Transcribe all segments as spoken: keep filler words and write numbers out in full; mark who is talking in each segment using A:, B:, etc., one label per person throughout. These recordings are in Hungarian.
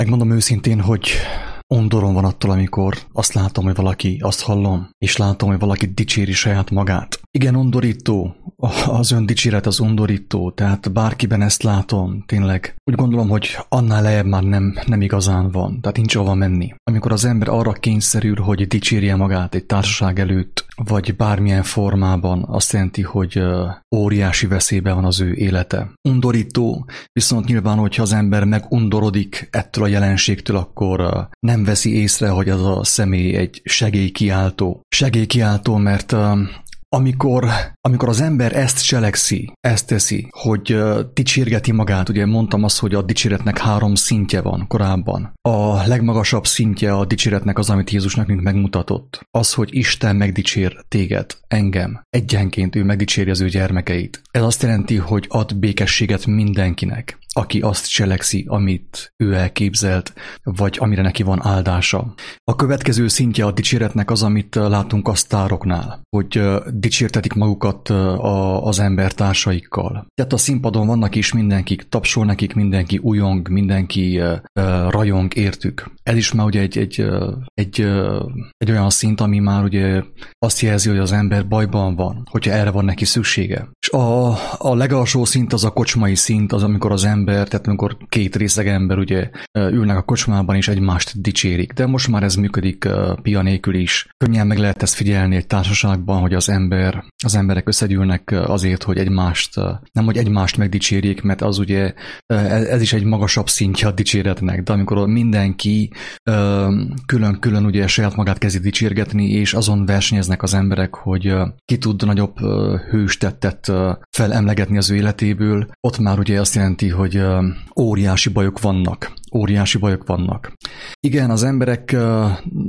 A: Megmondom őszintén, hogy undorom van attól, amikor azt látom, hogy valaki, azt hallom, és látom, hogy valaki dicséri saját magát. Igen, undorító, az öndicséret az undorító, tehát bárkiben ezt látom, tényleg. Úgy gondolom, hogy annál lejjebb már nem, nem igazán van, tehát nincs hova menni. Amikor az ember arra kényszerül, hogy dicsérje magát egy társaság előtt, vagy bármilyen formában, azt jelenti, hogy óriási veszélyben van az ő élete. Undorító, viszont nyilván, hogyha az ember megundorodik ettől a jelenségtől, akkor nem veszi észre, hogy az a személy egy segélykiáltó. Segélykiáltó, mert Amikor, amikor az ember ezt cselekszi, ezt teszi, hogy uh, dicsérgeti magát, ugye mondtam azt, hogy a dicséretnek három szintje van korábban. A legmagasabb szintje a dicséretnek az, amit Jézus nekünk megmutatott. Az, hogy Isten megdicsér téged, engem. Egyenként ő megdicséri az ő gyermekeit. Ez azt jelenti, hogy ad békességet mindenkinek, aki azt cselekszi, amit ő elképzelt, vagy amire neki van áldása. A következő szintje a dicséretnek az, amit látunk a sztároknál, hogy dicsértetik magukat az embertársaikkal. Tehát a színpadon vannak is mindenkik, tapsol nekik mindenki, ujjong, mindenki rajong értük. Ez is már ugye egy, egy, egy, egy olyan szint, ami már ugye azt jelzi, hogy az ember bajban van, hogyha erre van neki szüksége. És a, a legalsó szint az a kocsmai szint, az amikor az ember, tehát amikor két részeg ember ugye ülnek a kocsmában és egymást dicsérik. De most már ez működik pia nélkül is. Könnyen meg lehet ezt figyelni egy társaságban, hogy az ember, az emberek összegyűlnek azért, hogy egymást, nem hogy egymást megdicsérjék, mert az ugye, ez is egy magasabb szintje a dicséretnek, de amikor mindenki külön-külön ugye saját magát kezdi dicsérgetni, és azon versenyeznek az emberek, hogy ki tud nagyobb hőstettet felemlegetni az ő életéből, ott már ugye azt jelenti, hogy óriási bajok vannak. Óriási bajok vannak. Igen, az emberek uh,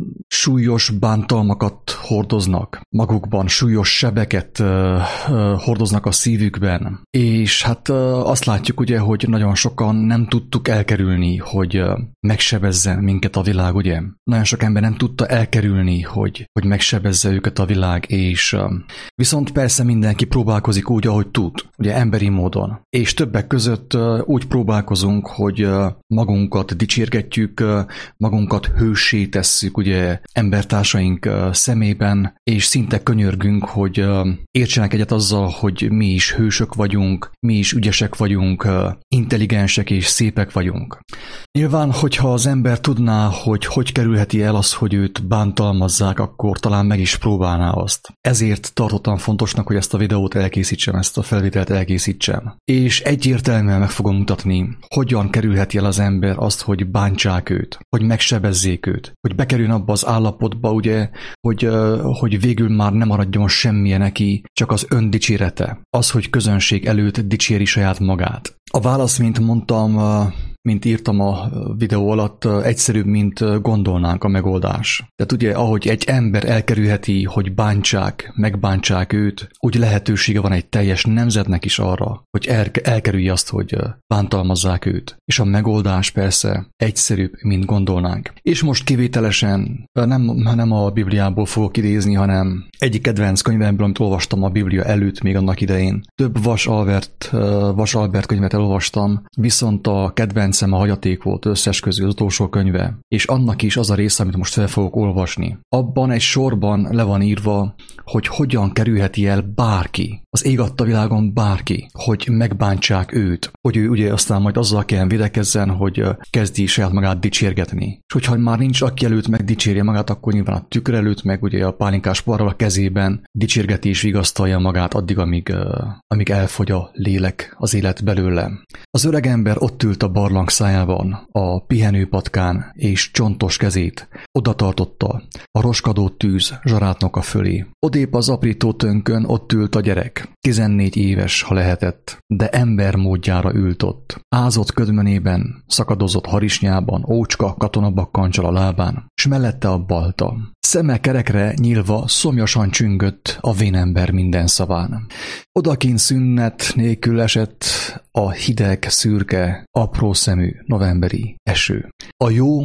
A: súlyos bántalmakat hordoznak magukban, súlyos sebeket uh, uh, hordoznak a szívükben, és hát uh, azt látjuk ugye, hogy nagyon sokan nem tudtuk elkerülni, hogy uh, megsebezze minket a világ, ugye? Nagyon sok ember nem tudta elkerülni, hogy, hogy megsebezze őket a világ, és uh, viszont persze mindenki próbálkozik úgy, ahogy tud, ugye emberi módon, és többek között uh, úgy próbálkozunk, hogy uh, magunk dicsérgetjük, magunkat hőssé tesszük ugye embertársaink szemében, és szinte könyörgünk, hogy értsenek egyet azzal, hogy mi is hősök vagyunk, mi is ügyesek vagyunk, intelligensek és szépek vagyunk. Nyilván, hogyha az ember tudná, hogy hogy kerülheti el az, hogy őt bántalmazzák, akkor talán meg is próbálná azt. Ezért tartottam fontosnak, hogy ezt a videót elkészítsem, ezt a felvételt elkészítsem. És egyértelműen meg fogom mutatni, hogyan kerülheti el az ember azt, hogy bántsák őt, hogy megsebezzék őt, hogy bekerüljön abba az állapotba, ugye, hogy, hogy végül már nem maradjon semmije neki, csak az öndicsérete, az, hogy közönség előtt dicséri saját magát. A válasz, mint mondtam, mint írtam a videó alatt, egyszerűbb, mint gondolnánk a megoldás. Tehát ugye, ahogy egy ember elkerülheti, hogy bántsák, megbántsák őt, úgy lehetősége van egy teljes nemzetnek is arra, hogy el- elkerülje azt, hogy bántalmazzák őt. És a megoldás persze egyszerűbb, mint gondolnánk. És most kivételesen nem, nem a Bibliából fogok idézni, hanem egyik kedvenc könyvemből, amit olvastam a Biblia előtt még annak idején. Több Vas Albert, Vas Albert könyvet elolvastam, viszont a kedvenc a Hagyaték volt összes közül az utolsó könyve, és annak is az a része, amit most fel fogok olvasni. Abban egy sorban le van írva, hogy hogyan kerülheti el bárki, az ég adta világon bárki, hogy megbántsák őt, hogy ő ugye aztán majd azzal kell védekezzen, hogy kezdi saját magát dicsérgetni. És hogyha már nincs aki előtt megdicsérje magát, akkor nyilván a tükör előtt, meg ugye a pálinkás poharral a kezében dicsérgeti és vigasztalja magát addig, amíg, amíg elfogy a lélek, az élet belőle. Az öreg ember ott ült a barlang szájában, a pihenőpatkán, és csontos kezét oda tartotta a roskadó tűz zsarátnoka fölé. Odébb az aprító tönkön ott ült a gyerek, tizennégy éves, ha lehetett, de ember módjára ült ott. Ázott ködmönében, szakadozott harisnyában, ócska katonabakkancsal a lábán, s mellette a balta. Szeme kerekre nyílva szomjasan csüngött a vénember minden szaván. Odakint szünnet nélkül esett a hideg, szürke, apró szemű novemberi eső. A jó,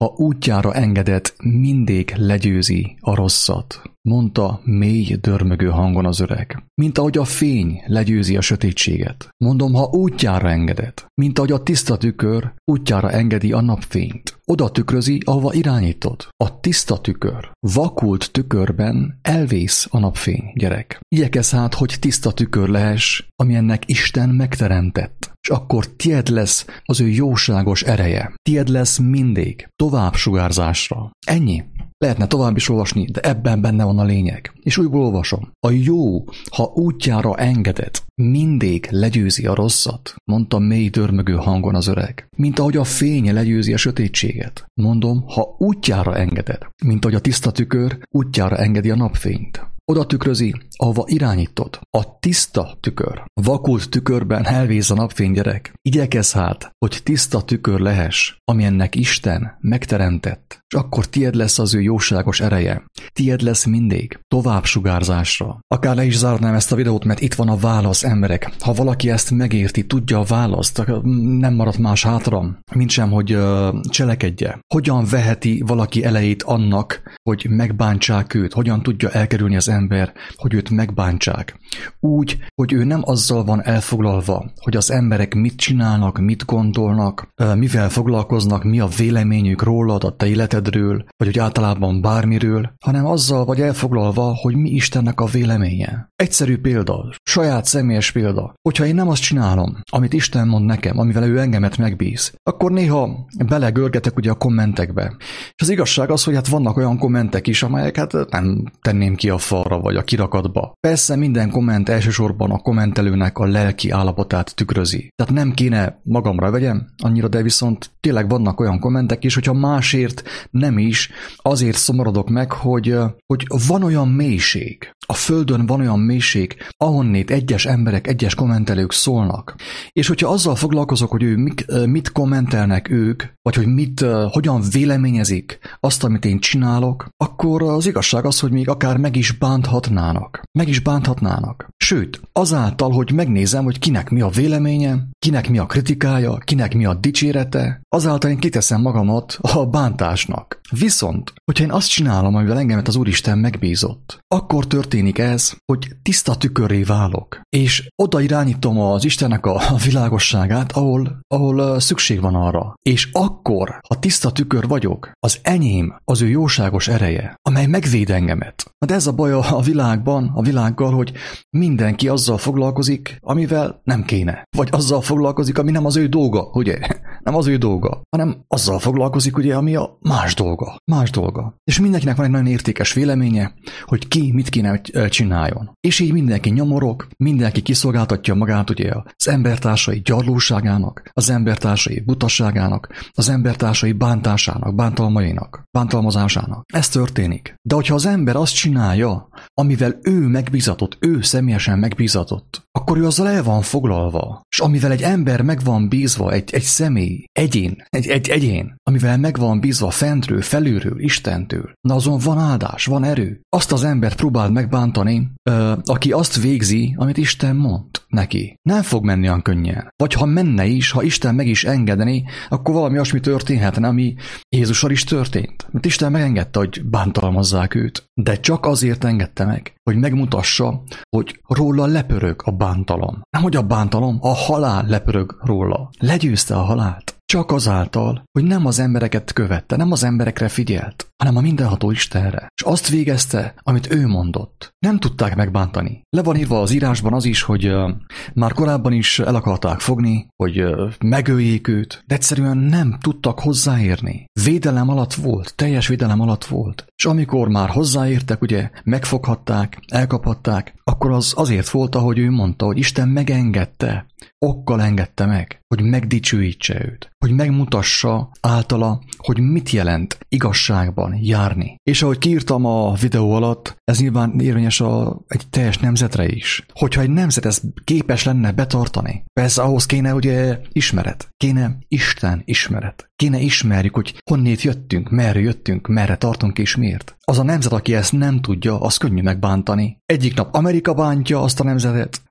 A: ha útjára engedett, mindig legyőzi a rosszat, mondta mély, dörmögő hangon az öreg. Mint ahogy a fény legyőzi a sötétséget. Mondom, ha útjára engedett, mint ahogy a tiszta tükör útjára engedi a napfényt. Oda tükrözi, ahova irányítod. A tiszta tükör. Vakult tükörben elvész a napfény, gyerek. Igyekezz hát, hogy tiszta tükör lehess, ami ennek Isten megteremtett. És akkor tied lesz az ő jóságos ereje. Tied lesz mindig, tovább sugárzásra. Ennyi. Lehetne tovább is olvasni, de ebben benne van a lényeg. És újból olvasom. A jó, ha útjára engedett, mindig legyőzi a rosszat, mondta mély dörmögő hangon az öreg. Mint ahogy a fény legyőzi a sötétséget. Mondom, ha útjára engeded, mint ahogy a tiszta tükör útjára engedi a napfényt. Oda tükrözi, ahova irányítod. A tiszta tükör. Vakult tükörben elvész a napfény, gyerek. Igyekezz hát, hogy tiszta tükör lehess, ami ennek Isten megteremtett. És akkor tied lesz az ő jóságos ereje. Tied lesz mindig, tovább sugárzásra. Akár le is zárnám ezt a videót, mert itt van a válasz, emberek. Ha valaki ezt megérti, tudja a választ, nem maradt más hátra, mint sem, hogy uh, cselekedje. Hogyan veheti valaki elejét annak, hogy megbántsák őt? Hogyan tudja elkerülni az ember, hogy őt megbántsák? Úgy, hogy ő nem azzal van elfoglalva, hogy az emberek mit csinálnak, mit gondolnak, mivel foglalkoznak, mi a véleményük rólad, a te életedről, vagy hogy általában bármiről, hanem azzal vagy elfoglalva, hogy mi Istennek a véleménye. Egyszerű példa, saját személyes példa. Hogyha én nem azt csinálom, amit Isten mond nekem, amivel ő engemet megbíz, akkor néha belegörgetek ugye a kommentekbe. És az igazság az, hogy hát vannak olyan kommentek is, amelyeket nem tenném ki a falra vagy a kirakatba. Persze minden komment elsősorban a kommentelőnek a lelki állapotát tükrözi. Tehát nem kéne magamra vegyem annyira, de viszont tényleg vannak olyan kommentek is, hogyha másért nem is, azért szomorodok meg, hogy, hogy van olyan mélység. A földön van olyan mélység, ahonnét egyes emberek, egyes kommentelők szólnak. És hogyha azzal foglalkozok, hogy ő mit, mit kommentelnek ők, vagy hogy mit, hogyan véleményezik azt, amit én csinálok, akkor az igazság az, hogy még akár meg is bánthatnának. Meg is bánthatnának. Sőt, azáltal, hogy megnézem, hogy kinek mi a véleménye, kinek mi a kritikája, kinek mi a dicsérete, azáltal én kiteszem magamat a bántásnak. Viszont, hogyha én azt csinálom, amivel engemet az Úristen megbízott, akkor történik ez, hogy tiszta tükörré válok, és oda irányítom az Istennek a világosságát, ahol, ahol szükség van arra. És akkor, ha tiszta tükör vagyok, az enyém az ő jóságos ereje, amely megvéd engemet. De ez a baj a világban, a világgal, hogy mindenki azzal foglalkozik, amivel nem kéne. Vagy azzal foglalkozik, ami nem az ő dolga, ugye? Nem az ő dolga, hanem azzal foglalkozik, ugye, ami a más dolga. Más dolga. És mindenkinek van egy nagyon értékes véleménye, hogy ki mit kéne csináljon. És így mindenki nyomorog, mindenki kiszolgáltatja magát ugye az embertársai gyarlóságának, az embertársai butaságának, az embertársai bántásának, bántalmainak, bántalmazásának. Ez történik. De hogyha az ember azt csinálja, amivel ő megbízatott, ő személyesen megbízatott, akkor ő azzal el van foglalva. És amivel egy ember meg van bízva, egy, egy személy, egyén, egy, egy egyén, amivel meg van bízva fentről, felülről, Istentől, na azon van áldás, van erő. Azt az embert próbáld megbántani, ö, aki azt végzi, amit Isten mond neki. Nem fog menni olyan könnyen. Vagy ha menne is, ha Isten meg is engedeni, akkor valami olyasmi történhetne, ami Jézussal is történt. Mert Isten megengedte, hogy bántalmazzák őt. De csak azért engedte meg, hogy megmutassa, hogy róla lepörög a bántalom. Nem, hogy a bántalom, a halál lepörög róla. Legyőzte a halált. Csak azáltal, hogy nem az embereket követte, nem az emberekre figyelt, hanem a mindenható Istenre. És azt végezte, amit ő mondott. Nem tudták megbántani. Le van írva az írásban az is, hogy uh, már korábban is el akarták fogni, hogy uh, megöljék őt, de egyszerűen nem tudtak hozzáérni. Védelem alatt volt, teljes védelem alatt volt. És amikor már hozzáértek, ugye, megfoghatták, elkaphatták, akkor az azért volt, ahogy ő mondta, hogy Isten megengedte, okkal engedte meg, hogy megdicsőítse őt, hogy megmutassa általa, hogy mit jelent igazságban járni. És ahogy kiírtam a videó alatt, ez nyilván érvényes a, egy teljes nemzetre is. Hogyha egy nemzet ezt képes lenne betartani, persze ahhoz kéne ugye ismeret, kéne Isten ismeret. Kéne ismerjük, hogy honnét jöttünk, merre jöttünk, merre tartunk és miért. Az a nemzet, aki ezt nem tudja, az könnyű megbántani. Egyik nap Amerika bántja azt a nemzetet,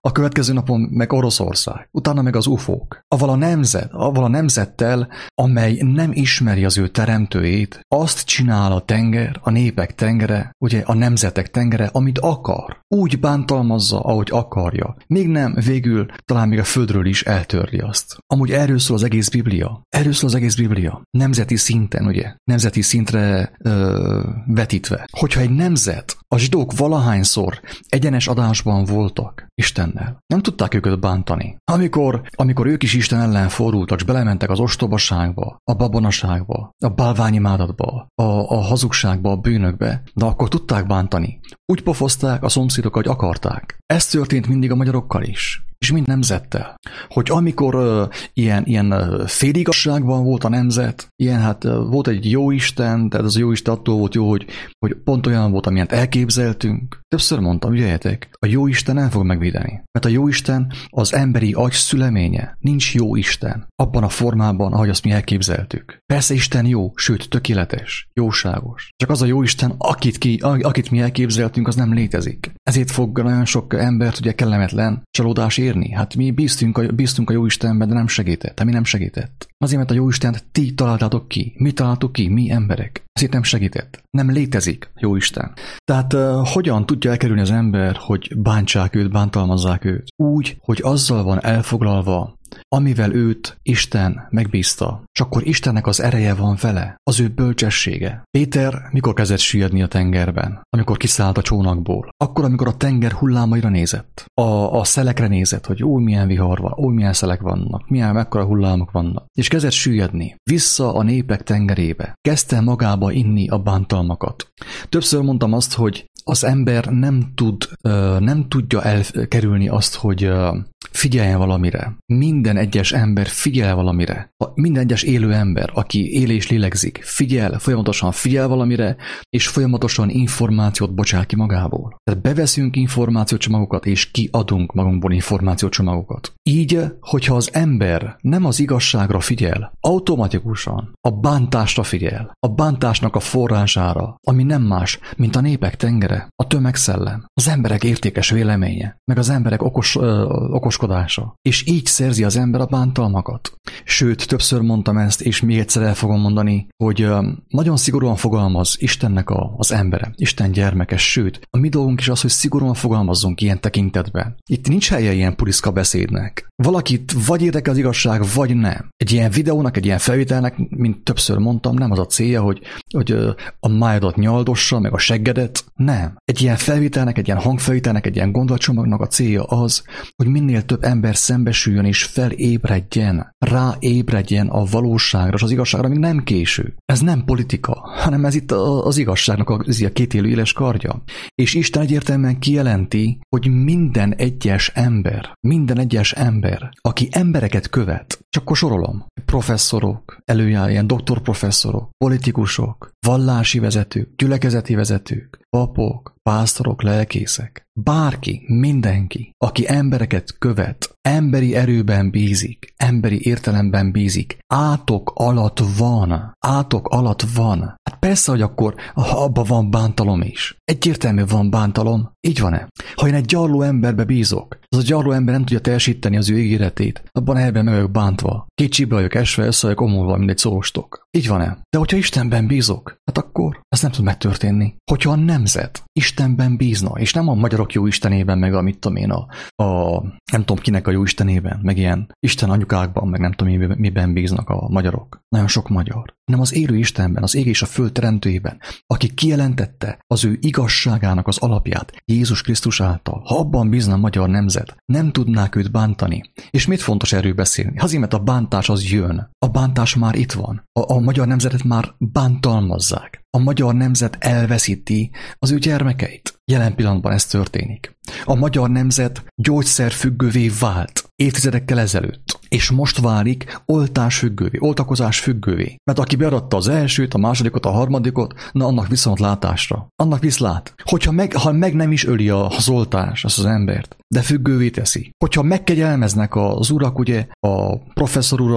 A: a következő napon meg Oroszország, utána meg az ufók. Aval a nemzet, aval a nemzettel, amely nem ismeri az ő teremtőjét, azt csinál a tenger, a népek tengere, ugye a nemzetek tengere, amit akar. Úgy bántalmazza, ahogy akarja. Még nem, végül talán még a földről is eltörli azt. Amúgy erről szól az egész Biblia. Erről szól az egész Biblia. Nemzeti szinten, ugye? Nemzeti szintre ö, vetítve. Hogyha egy nemzet, a zsidók valahányszor egyenes adásban voltak Istennel, nem tudták őket bántani. Amikor, amikor ők is Isten ellen fordultak, és belementek az ostobaságba, a babonaságba, a bálványimádatba, a, a hazugságba, a bűnökbe, de akkor tudták bántani. Úgy pofozták a szomszédok, hogy akarták. Ez történt mindig a magyarokkal is. És mind nemzettel. Hogy amikor uh, ilyen, ilyen uh, féligasságban volt a nemzet, ilyen hát uh, volt egy jó Isten, tehát az jó Isten attól volt jó, hogy, hogy pont olyan volt, amilyent elképzeltünk. Többször mondtam, ügyeljetek, a jó Isten nem fog megvédeni. Mert a jó Isten az emberi agy szüleménye. Nincs jó Isten abban a formában, ahogy azt mi elképzeltük. Persze Isten jó, sőt tökéletes, jóságos. Csak az a jó Isten, akit, ki, akit mi elképzeltünk, az nem létezik. Ezért fog nagyon sok embert ugye kellemetlen csalódás érni. Hát mi bíztunk a, bíztunk a jó Istenben, de nem segített. Hát mi nem segített. Azért, mert a jó Istent ti találtátok ki. Mi találtuk ki, mi emberek. Ezért nem segített. Nem létezik jó Isten. Tehát uh, hogyan tudja elkerülni az ember, hogy bántsák őt, bántalmazzák őt? Úgy, hogy azzal van elfoglalva, amivel őt Isten megbízta. És akkor Istennek az ereje van vele, az ő bölcsessége. Péter mikor kezdett süllyedni a tengerben? Amikor kiszállt a csónakból. Akkor, amikor a tenger hullámaira nézett. A, a szelekre nézett, hogy ó, milyen vihar van, ó, milyen szelek vannak, milyen mekkora hullámok vannak. És kezdett süllyedni. Vissza a népek tengerébe. Kezdte magába inni a bántalmakat. Többször mondtam azt, hogy az ember nem tud, nem tudja elkerülni azt, hogy figyeljen valamire. Minden egyes ember figyel valamire. Minden egyes élő ember, aki él és lélegzik, figyel, folyamatosan figyel valamire, és folyamatosan információt bocsát ki magából. Tehát beveszünk információcsomagokat, és kiadunk magunkból információcsomagokat. Így, hogyha az ember nem az igazságra figyel, automatikusan a bántásra figyel, a bántásnak a forrására, ami nem más, mint a népek tengere, a tömegszellem, az emberek értékes véleménye, meg az emberek okos, ö, okoskodása. És így szerzi az ember a bántalmakat. Sőt, többször mondtam ezt, és még egyszer el fogom mondani, hogy ö, nagyon szigorúan fogalmaz Istennek a, az embere, Isten gyermeke, sőt, a mi dolgunk is az, hogy szigorúan fogalmazzunk ilyen tekintetben. Itt nincs helye ilyen puliszka beszédnek. Valakit vagy érdekel az igazság, vagy nem. Egy ilyen videónak, egy ilyen felvételnek, mint többször mondtam, nem az a célja, hogy, hogy a májadat nyaldossa, meg a seggedet. Nem. Egy ilyen felvételnek, egy ilyen hangfelvételnek, egy ilyen gondolatcsomagnak a célja az, hogy minél több ember szembesüljön és felébredjen, ráébredjen a valóságra, és az igazságra még nem késő. Ez nem politika, hanem ez itt az igazságnak a, a kétélű éles kardja. És Isten egyértelműen kijelenti, hogy minden egyes ember, minden egyes ember, aki embereket követ, csak akkor sorolom, professzorok, előjár, ilyen doktorprofesszorok, politikusok, vallási vezetők, gyülekezeti vezetők, papok, pásztorok, lelkészek, bárki, mindenki, aki embereket követ, emberi erőben bízik, emberi értelemben bízik, átok alatt van, átok alatt van. Hát persze, hogy akkor abban van bántalom is. Egyértelmű van bántalom, így van-e? Ha én egy gyarló emberbe bízok, az a gyarló ember nem tudja teljesíteni az ő ígéretét, abban helyben meg vagyok bántva. Kétségbe vagyok esve, össze vagyok omulva, mint egy szólostok. Így van-e? De hogyha Istenben bízok, hát akkor ez nem tud megtörténni. Hogyha a nemzet Istenben bízna, és nem a magyarok jó Istenében, meg a mit tudom én, a, a nem tudom kinek a jó Istenében, meg ilyen Isten anyukákban, meg nem tudom miben bíznak a magyarok. Nagyon sok magyar. Nem az élő Istenben, az ég és a föld teremtőjében, aki kijelentette az ő igazságának az alapját Jézus Krisztus által. Ha abban bízna a magyar nemzet, nem tudnák őt bántani. És mit fontos erről beszélni? Azért, mert a bántás az jön. A bántás már itt van. A, a magyar nemzetet már bántalmazzák. A magyar nemzet elveszíti az ő gyermekeit. Jelen pillanatban ez történik. A magyar nemzet gyógyszerfüggővé vált évtizedekkel ezelőtt, és most válik oltásfüggővé, oltakozás függővé. Mert aki beadta az elsőt, a másodikot, a harmadikot, na annak viszont látásra. Annak viszlát. Hogyha meg, ha meg nem is öli az oltás azt az embert, de függővé teszi. Hogyha megkegyelmeznek az urak, ugye, a professzor urak,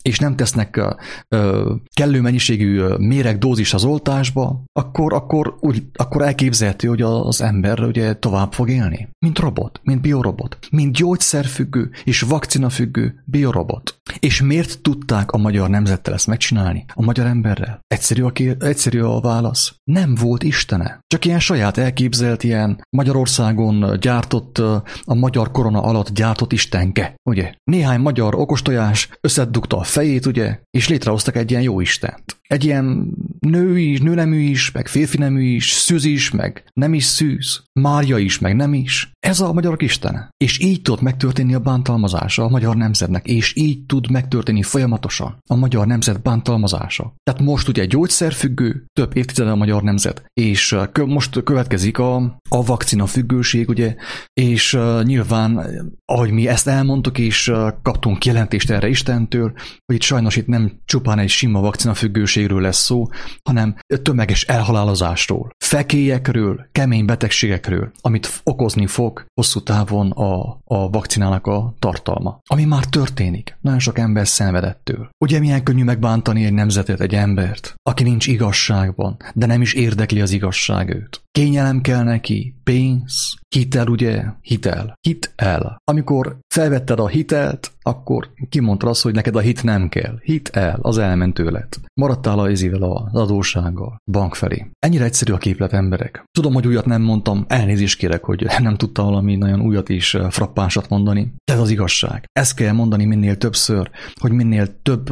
A: és nem tesznek ö, ö, kellő mennyiségű méregdózis az oltásba, akkor, akkor, úgy, akkor elképzelhető, hogy az ember ugye tovább fog élni. Mint robot, mint biorobot, mint gyógyszerfüggő és vakcinafüggő biorobot. És miért tudták a magyar nemzettel ezt megcsinálni? A magyar emberrel? Egyszerű a, kér, egyszerű a válasz. Nem volt istene. Csak ilyen saját elképzelt, ilyen Magyarországon gyártott, a magyar korona alatt gyártott istenke, ugye? Néhány magyar okostojás összedugta a fejét, ugye? És létrehoztak egy ilyen jó istent. Egy ilyen nő is, nőnemű is, meg férfi nemű is, szűz is, meg nem is szűz, Mária is, meg nem is. Ez a magyarok istene. És így tud megtörténni a bántalmazása a magyar nemzetnek, és így tud megtörténni folyamatosan a magyar nemzet bántalmazása. Tehát most ugye gyógyszerfüggő, több évtizede a magyar nemzet, és most következik a, a vakcina függőség, ugye, és uh, nyilván, ahogy mi ezt elmondtuk, és uh, kaptunk jelentést erre Istentől, hogy itt sajnos itt nem csupán egy sima vakcina függőségről lesz szó, hanem tömeges elhalálozásról, fekélyekről, kemény betegségekről, amit okozni fog hosszú távon a, a vakcinának a tartalma. Ami már történik. Nagyon sok ember szenvedettől. Ugye milyen könnyű megbántani egy nemzetet, egy embert, aki nincs igazságban, de nem is érdekli az igazság őt. Kényelem kell neki, pénz, hitel, ugye? Hitel. Hitel. Amikor felvetted a hitelt, akkor kimondtad azt, hogy neked a hit nem kell. Hitel, az elment tőled. Maradtál az izével, az adóssággal, bank felé. Ennyire egyszerű a képlet, emberek. Tudom, hogy újat nem mondtam, elnézést kérek, hogy nem tudtam valami nagyon újat és frappánsat mondani. De ez az igazság. Ezt kell mondani minél többször, hogy minél több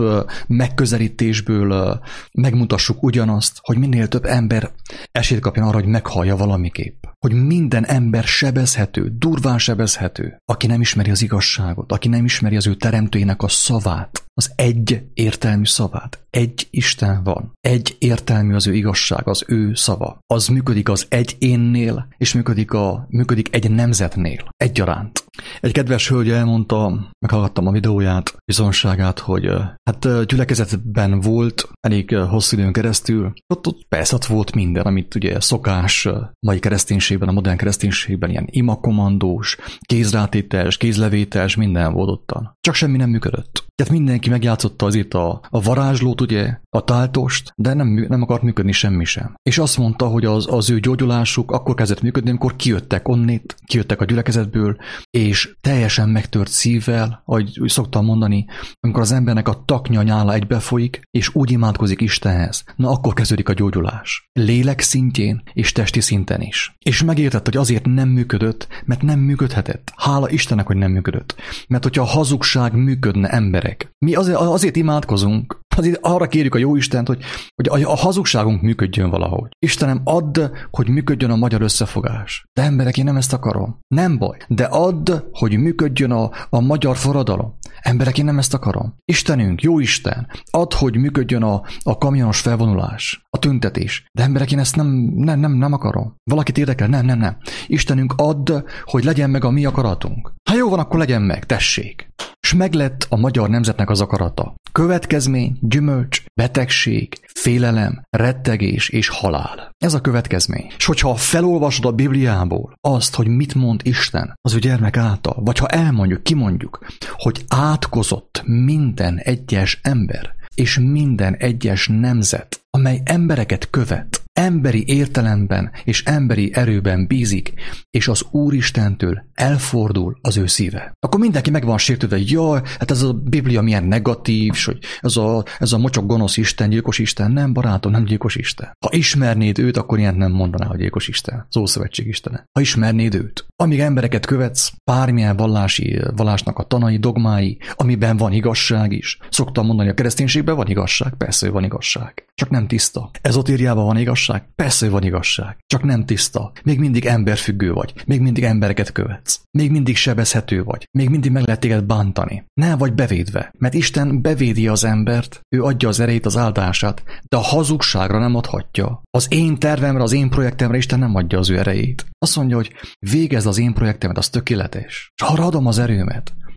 A: megközelítésből megmutassuk ugyanazt, hogy minél több ember esélyt kapjon arra, hogy meghallja valamiképp. Hogy minden ember sebezhető, durván sebezhető, aki nem ismeri az igazságot, aki nem ismeri az ő teremtőjének a szavát, az egy értelmű szavát. Egy Isten van. Egy értelmű az ő igazság, az ő szava. Az működik az egy énnél, és működik, a, működik egy nemzetnél. Egyaránt. Egy kedves hölgy elmondta, meghallgattam a videóját, bizonságát, hogy hát gyülekezetben volt elég hosszú időn keresztül. Ott, ott persze ott volt minden, amit ugye szokás mai kereszténységben, a modern kereszténységben, ilyen imakomandós, kézrátételes, kézlevételes, minden volt ottan. Csak semmi nem működött. Tehát mindenki megjátszotta azért a, a varázslót, ugye, a táltost, de nem, nem akart működni semmi sem. És azt mondta, hogy az, az ő gyógyulásuk akkor kezdett működni, amikor kijöttek onnét, kijöttek a gyülekezetből, és teljesen megtört szívvel, ahogy úgy szoktam mondani, amikor az embernek a taknya nyála egybefolyik, és úgy imádkozik Istenhez, na akkor kezdődik a gyógyulás. Lélek szintjén és testi szinten is. És megértett, hogy azért nem működött, mert nem működhetett. Hála Istennek, hogy nem működött. Mert hogyha a hazugság működne, emberek, mi azért, azért imádkozunk, azért arra kérjük a Jóistent, hogy, hogy a hazugságunk működjön valahogy. Istenem, add, hogy működjön a magyar összefogás. De emberek, én nem ezt akarom. Nem baj. De add, hogy működjön a, a magyar forradalom. Emberek, én nem ezt akarom. Istenünk, Jóisten, add, hogy működjön a, a kamionos felvonulás, a tüntetés. De emberek, én ezt nem, nem, nem, nem akarom. Valakit érdekel? Nem, nem, nem. Istenünk, add, hogy legyen meg a mi akaratunk. Ha jó van, akkor legyen meg, tessék. S meglett a magyar nemzetnek az akarata. Következmény, gyümölcs, betegség, félelem, rettegés és halál. Ez a következmény. És hogyha felolvasod a Bibliából azt, hogy mit mond Isten az ő gyermek által, vagy ha elmondjuk, kimondjuk, hogy átkozott minden egyes ember, és minden egyes nemzet, amely embereket követ, emberi értelemben és emberi erőben bízik, és az Úristentől elfordul az ő szíve. Akkor mindenki meg van sértődve, hogy jaj, hát ez a Biblia milyen negatív, hogy ez a, ez a mocsok gonosz Isten, gyilkos Isten. Nem, barátom, nem gyilkos Isten. Ha ismernéd őt, akkor ilyet nem mondaná, hogy gyilkos Isten. Az Ószövetség Istene. Ha ismernéd őt. Amíg embereket követsz, bármilyen vallási, vallásnak a tanai, dogmái, amiben van igazság is. Szoktam mondani, a kereszténységben van igazság, persze, hogy van igazság. Csak nem tiszta. Ezotériában van igazság? Persze, hogy van igazság. Csak nem tiszta. Még mindig emberfüggő vagy. Még mindig embereket követsz. Még mindig sebezhető vagy. Még mindig meg lehet téged bántani. Nem vagy bevédve. Mert Isten bevédi az embert, ő adja az erejét, az áldását, de a hazugságra nem adhatja. Az én tervemre, az én projektemre Isten nem adja az ő erejét. Azt mondja, hogy végezd az én projektemet, az tökéletes. És arra adom az erőmet.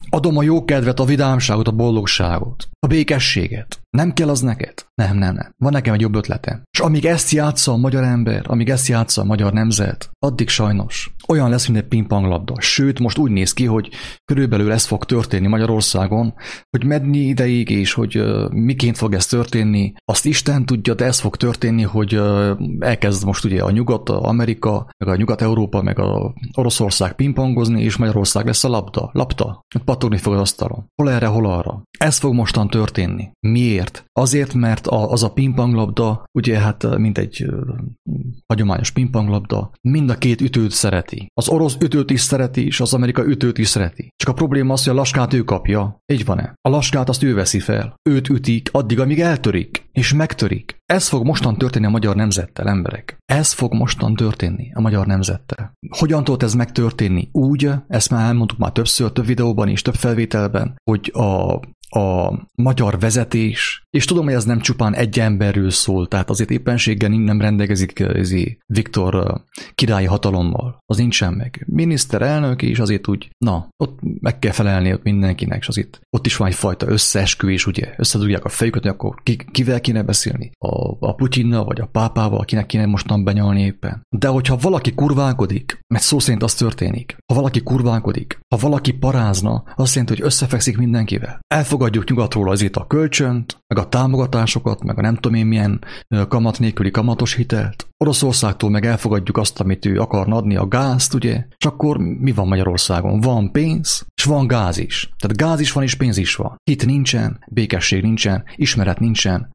A: Adom a jókedvet, a vidámságot, a boldogságot, a békességet. Nem kell az neked? Nem, nem, nem. Van nekem egy jobb ötletem. És amíg ezt játsza a magyar ember, amíg ezt játsza a magyar nemzet, addig sajnos olyan lesz, mint egy pingponglabda. Sőt, most úgy néz ki, hogy körülbelül ez fog történni Magyarországon, hogy medni ideig, és hogy uh, miként fog ez történni, azt Isten tudja, de ez fog történni, hogy uh, elkezd most ugye a Nyugat, a Amerika, meg a Nyugat-Európa, meg a Oroszország pingpongozni, és Magyarország lesz a labda, lapta. Pattogni fog az asztalon. Hol erre, hol arra. Ez fog mostan történni. Miért? Azért, mert az a pingponglabda, ugye hát mint egy uh, hagyományos pingponglabda, mind a két ütőt szereti. Az orosz ütőt is szereti, és az amerikai ütőt is szereti. Csak a probléma az, hogy a laskát ő kapja. Így van-e? A laskát azt ő veszi fel. Őt ütik addig, amíg eltörik, és megtörik. Ez fog mostan történni a magyar nemzettel, emberek. Ez fog mostan történni a magyar nemzettel. Hogyan tud ez megtörténni? Úgy, ezt már elmondtuk már többször, több videóban és több felvételben, hogy a a magyar vezetés, és tudom, hogy ez nem csupán egy emberről szól, tehát azért éppenséggel nem rendelkezik Viktor királyi hatalommal. Az nincsen meg. Miniszterelnök, és azért úgy, na, ott meg kell felelni ott mindenkinek, és azért ott is van egyfajta összeesküvés, ugye, összedugják a fejüket, hogy akkor ki, kivel kéne beszélni? A, a Putyinnal, vagy a pápával, akinek kéne mostan benyalni éppen. De hogyha valaki kurválkodik, mert szó szerint az történik, ha valaki kurválkodik, ha valaki parázna, azt jelenti, hogy összefekszik mindenkivel. Elfogadjuk nyugatról azért a kölcsönt, meg a támogatásokat, meg a nem tudom én milyen kamat nélküli kamatos hitelt. Oroszországtól meg elfogadjuk azt, amit ő akarna adni, a gázt, ugye? És akkor mi van Magyarországon? Van pénz, és van gáz is. Tehát gáz is van, és pénz is van. Hit nincsen, békesség nincsen, ismeret nincsen,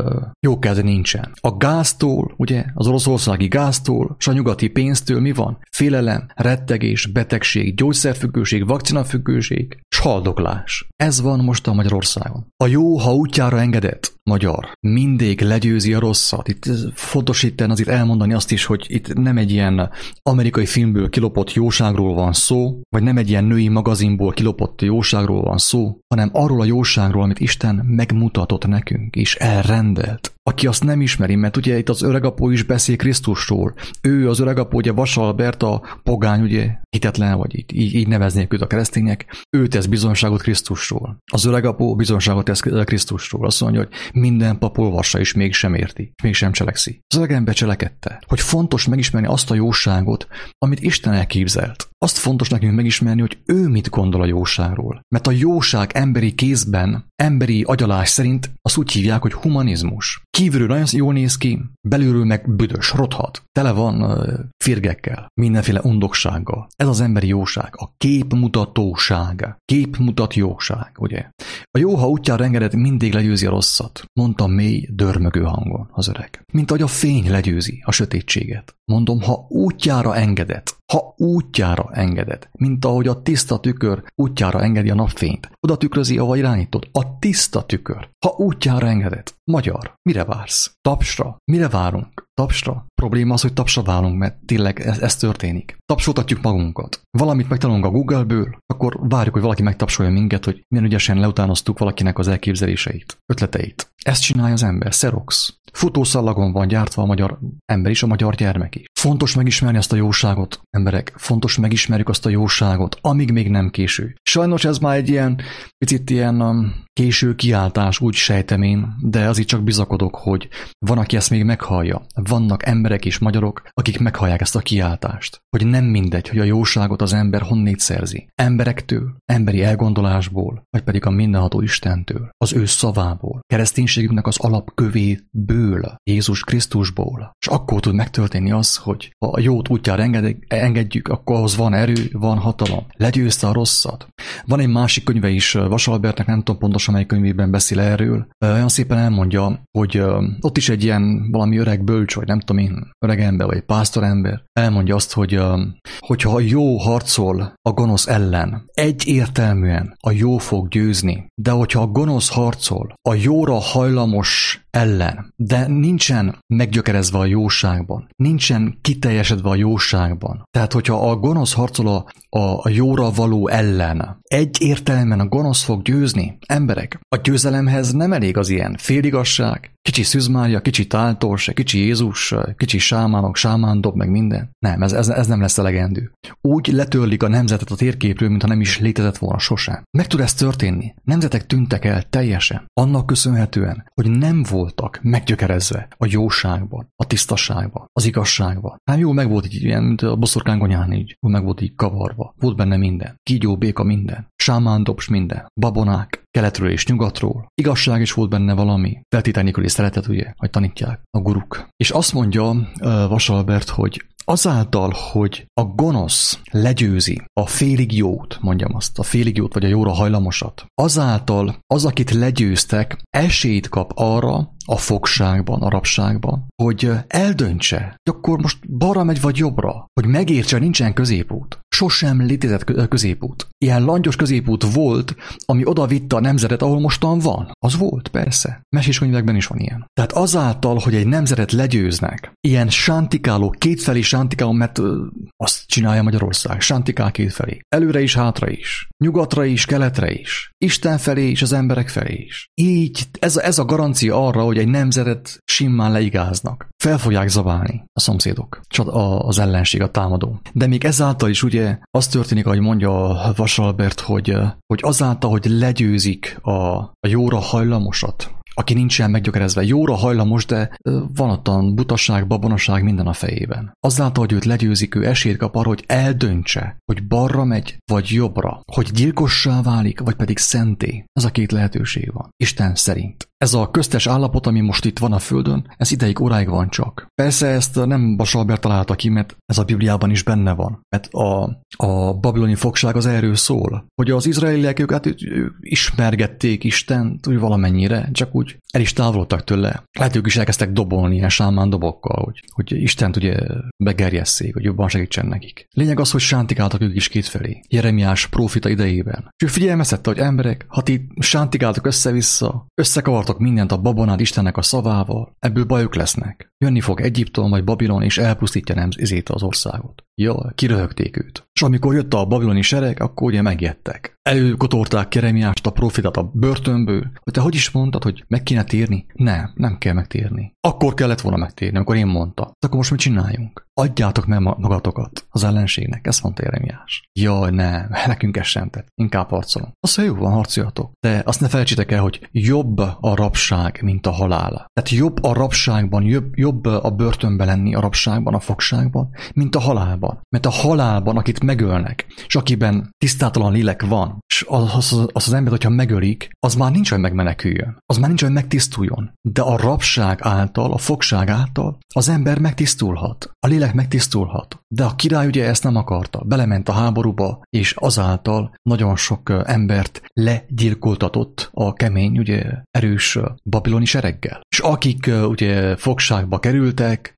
A: jókedv nincsen. A gáztól, ugye, az oroszországi gáztól, és a nyugati pénztől mi van? Félelem, rettegés, betegség, gyógyszerfüggőség, vakcinafüggőség, s haldoklás. Ez van most a Magyarországon. A jó, ha útjára engedett magyar, mindig legyőzi a rosszat. Itt fontos itten azért elmondani azt is, hogy itt nem egy ilyen amerikai filmből kilopott jóságról van szó, vagy nem egy ilyen női magazinból kilopott jóságról van szó, hanem arról a jóságról, amit Isten megmutatott nekünk, és elrendelt. Aki azt nem ismeri, mert ugye itt az öregapó is beszél Krisztusról. Ő, az öregapó, ugye Vasalbert, a pogány, ugye hitetlen, vagy így, így, így neveznék őt a keresztények, ő tesz bizonyságot Krisztusról. Az öregapó bizonyságot tesz Krisztusról. Azt mondja, hogy minden pap olvassa, és mégsem érti, mégsem cselekszi. Az öreg ember cselekedte, hogy fontos megismerni azt a jóságot, amit Isten elképzelt. Azt fontos nekünk megismerni, hogy ő mit gondol a jóságról. Mert a jóság emberi kézben, emberi agyalás szerint azt úgy hívják, hogy humanizmus. Kívülről nagyon jól néz ki, belülről meg büdös, rothat. Tele van uh, firgekkel, mindenféle undoksággal. Ez az emberi jóság, a képmutatóság. Képmutat jóság, ugye? A jó, ha útjára engedett, mindig legyőzi a rosszat, mondta mély, dörmögő hangon az öreg. Mint ahogy a fény legyőzi a sötétséget. Mondom, ha útjára engedett, ha útjára engedett, mint ahogy a tiszta tükör útjára engedi a napfényt. Oda tükrözi, ahova irányítod. A tiszta tükör. Ha útjára engedett. Magyar, mire vársz? Tapsra. Mire várunk? Tapsra. Probléma az, hogy tapsra válunk, mert tényleg ez, ez történik. Tapsoltatjuk magunkat. Valamit megtanulunk a Google-ből, akkor várjuk, hogy valaki megtapsolja minket, hogy milyen ügyesen leutánoztuk valakinek az elképzeléseit, ötleteit. Ezt csinálja az ember, Xerox. Futószallagon van gyártva a magyar ember is, a magyar gyermek is. Fontos megismerni azt a jóságot, emberek. Fontos megismerjük azt a jóságot, amíg még nem késő. Sajnos ez már egy ilyen, picit ilyen um, késő kiáltás, úgy sejtem én, de azért csak bizakodok, hogy van, aki ezt még meghallja. Vannak emberek és magyarok, akik meghallják ezt a kiáltást. Hogy nem mindegy, hogy a jóságot az ember honnét szerzi. Emberektől, emberi elgondolásból, vagy pedig a mindenható Istentől, az ő szavából, kereszténységünknek az alapkövéből, Jézus Krisztusból. És akkor tud megtörténni az, hogy ha a jót útjára engedjük, akkor ahhoz van erő, van hatalom. Legyőzte a rosszat. Van egy másik könyve is, Vasalbertnek, nem tudom pontosan melyik könyvében beszél erről. Olyan szépen elmondja, hogy ott is egy ilyen valami öreg bölcs, vagy nem tudom én, öreg ember, vagy pásztorember, elmondja azt, hogy hogyha a jó harcol a gonosz ellen, egyértelműen a jó fog győzni, de hogyha a gonosz harcol a jóra hajlamos ellen, de nincsen meggyökerezve a jóságban, nincsen kiteljesedve a jóságban. Tehát, hogyha a gonosz harcol a, a, a jóra való ellen, egyértelműen a gonosz fog győzni. Emberek, a győzelemhez nem elég az ilyen féligasság, kicsi Szűz Mária, kicsi Táltors, kicsi Jézus, kicsi sámánok, sámándob, meg minden. Nem, ez, ez, ez nem lesz elegendő. Úgy letörlik a nemzetet a térképről, mintha nem is létezett volna sosem. Meg tud ez történni? Nemzetek tűntek el teljesen. Annak köszönhetően, hogy nem voltak meggyökerezve a jóságban, a tisztaságban, az igazságban. Hát jó, meg volt így ilyen, mint a boszorkány így. Meg volt így kavarva. Volt benne minden. Kígyó, béka, minden. Sámán, dobs, minden. Babonák, keletről és nyugatról. Igazság is volt benne valami. Feltételnélküli szeretet, ugye, hogy tanítják a guruk. És azt mondja uh, Vasalbert, hogy azáltal, hogy a gonosz legyőzi a félig jót, mondjam azt, a félig jót vagy a jóra hajlamosat, azáltal az, akit legyőztek, esélyt kap arra, a fogságban, a rabságban, hogy eldöntse, hogy akkor most balra megy vagy jobbra, hogy megértse, hogy nincsen középút. Sosem létezett középút. Ilyen langyos középút volt, ami oda vitte a nemzetet, ahol mostan van. Az volt, persze. Meséskönyvekben is van ilyen. Tehát azáltal, hogy egy nemzetet legyőznek, ilyen sántikáló, kétfelé sántikáló, mert azt csinálja Magyarország, sántikál kétfelé. Előre is, hátra is. Nyugatra is, keletre is. Isten felé is, az emberek felé is. Így ez, ez a garancia arra, hogy egy nemzetet simmán leigáznak. Fel fogják zabálni a szomszédok, az ellenség, a támadó. De még ezáltal is ugye az történik, ahogy mondja Vasalbert, hogy, hogy azáltal, hogy legyőzik a, a jóra hajlamosat, aki nincsen meggyökerezve, jóra hajlamos, de van ottan butaság, babonaság minden a fejében. Azáltal, hogy őt legyőzik, ő esélyt kap arra, hogy eldöntse, hogy balra megy, vagy jobbra, hogy gyilkossá válik, vagy pedig szenté. Ez a két lehetőség van. Isten szerint. Ez a köztes állapot, ami most itt van a Földön, ez ideig, óráig van csak. Persze ezt nem Vasalbert találta ki, mert ez a Bibliában is benne van. Mert a, a babiloni fogság az erről szól, hogy az izraeliek ők, hát, ők ismergették Istent úgy valamennyire, csak úgy el is távolodtak tőle. Lehet, ők is elkezdtek dobolni ilyen sámán dobokkal, hogy, hogy Istent ugye begerjesszék, hogy jobban segítsen nekik. Lényeg az, hogy sántikáltak ők is kétfelé. Jeremiás prófita idejében. És ő figyelmeztette, hogy emberek, ha ti sántikáltak össze-vissza, összekavartak mindent a babonát Istennek a szavával, ebből bajok lesznek. Jönni fog Egyiptom vagy Babilon, és elpusztítja nem ezét az országot. Ja, kiröhögték őt. És amikor jött a babiloni sereg, akkor ugye megijedtek. Előkotorták Jeremiást, a profitát a börtönből, hogy te hogy is mondtad, hogy meg kéne térni? Nem, nem kell megtérni. Akkor kellett volna megtérni, amikor én mondta. Akkor most mit csináljunk? Adjátok meg magatokat az ellenségnek, ezt mondta Jeremiás. Jaj, nem, nekünk ez sem tett. Inkább harcolunk. Azt mondja, jó van, harcoljatok. De azt ne felejtsétek el, hogy jobb a rabság, mint a halál. Tehát jobb a rabságban, jobb, jobb a börtönben lenni a rabságban, a fogságban, mint a halálban. Mert a halálban, akit megölnek, és akiben tisztátalan lélek van, és az az, az, az ember, hogyha megölik, az már nincs, hogy megmeneküljön. Az már nincs, hogy megtisztuljon. De a rabság által, a fogság által az ember megtisztulhat. A lélek megtisztulhat. De a király ugye ezt nem akarta. Belement a háborúba, és azáltal nagyon sok embert legyilkoltatott a kemény, ugye erős babiloni sereggel. És akik ugye fogságba kerültek,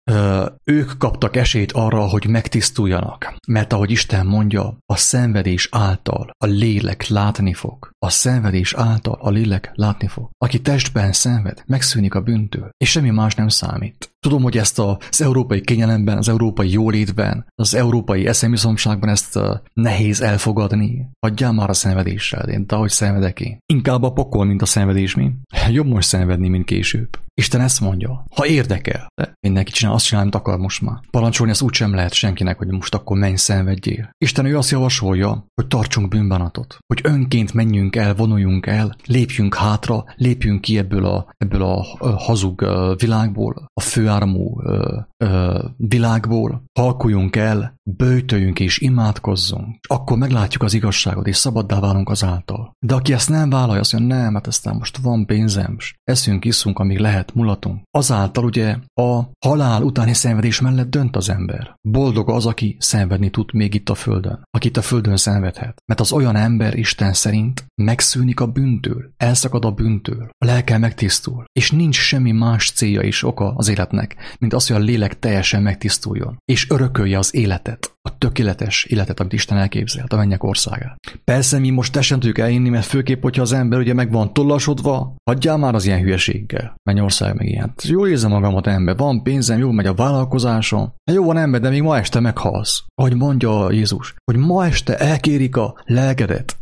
A: ők kaptak esélyt arra, hogy megtisztuljanak. Mert ahogy Isten mondja, a szenvedés által a lélek látni fog. A szenvedés által a lélek látni fog. Aki testben szenved, megszűnik a bűntől, és semmi más nem számít. Tudom, hogy ezt az európai kényelemben, az európai jólétben, az európai eszemiszomságban ezt nehéz elfogadni. Hagyjál már a szenvedéssel, én, de ahogy szenvedek én. Inkább a pokol, mint a szenvedés, mi? Jobb most szenvedni, mint később. Isten ezt mondja, ha érdekel, de mindenki csinál, azt csinál, amit akar most már. Parancsolni ezt úgy sem lehet senkinek, hogy most akkor menj, szenvedjél. Isten ő azt javasolja, hogy tartsunk bűnbánatot, hogy önként menjünk el, vonuljunk el, lépjünk hátra, lépjünk ki ebből a, ebből a hazug világból, a főáramú világból, halkuljunk el, böjtöljünk és imádkozzunk, és akkor meglátjuk az igazságot, és szabaddá válunk azáltal. De aki ezt nem vállalja, azt mondja, nem, hát aztán most van pénzem, eszünk, iszunk, amíg lehet, mulatunk. Azáltal ugye a halál utáni szenvedés mellett dönt az ember. Boldog az, aki szenvedni tud még itt a földön, aki itt a földön szenvedhet. Mert az olyan ember Isten szerint megszűnik a bűntől, elszakad a bűntől, a lelke megtisztul, és nincs semmi más célja és oka az életnek, mint az, hogy a lélek teljesen megtisztuljon, és örökölje az életet, a tökéletes életet, amit Isten elképzelt, a mennyek országát. Persze mi most ezt sem tudjuk elinni, mert főképp, hogyha az ember ugye meg van tollasodva, hagyjál már az ilyen hülyeséggel. Mennyország meg ilyen. Jól érzem magamat, ember, van pénzem, jól megy a vállalkozásom. Jó van, ember, de még ma este meghalsz. Ahogy mondja Jézus, hogy ma este elkérik a lelkedet.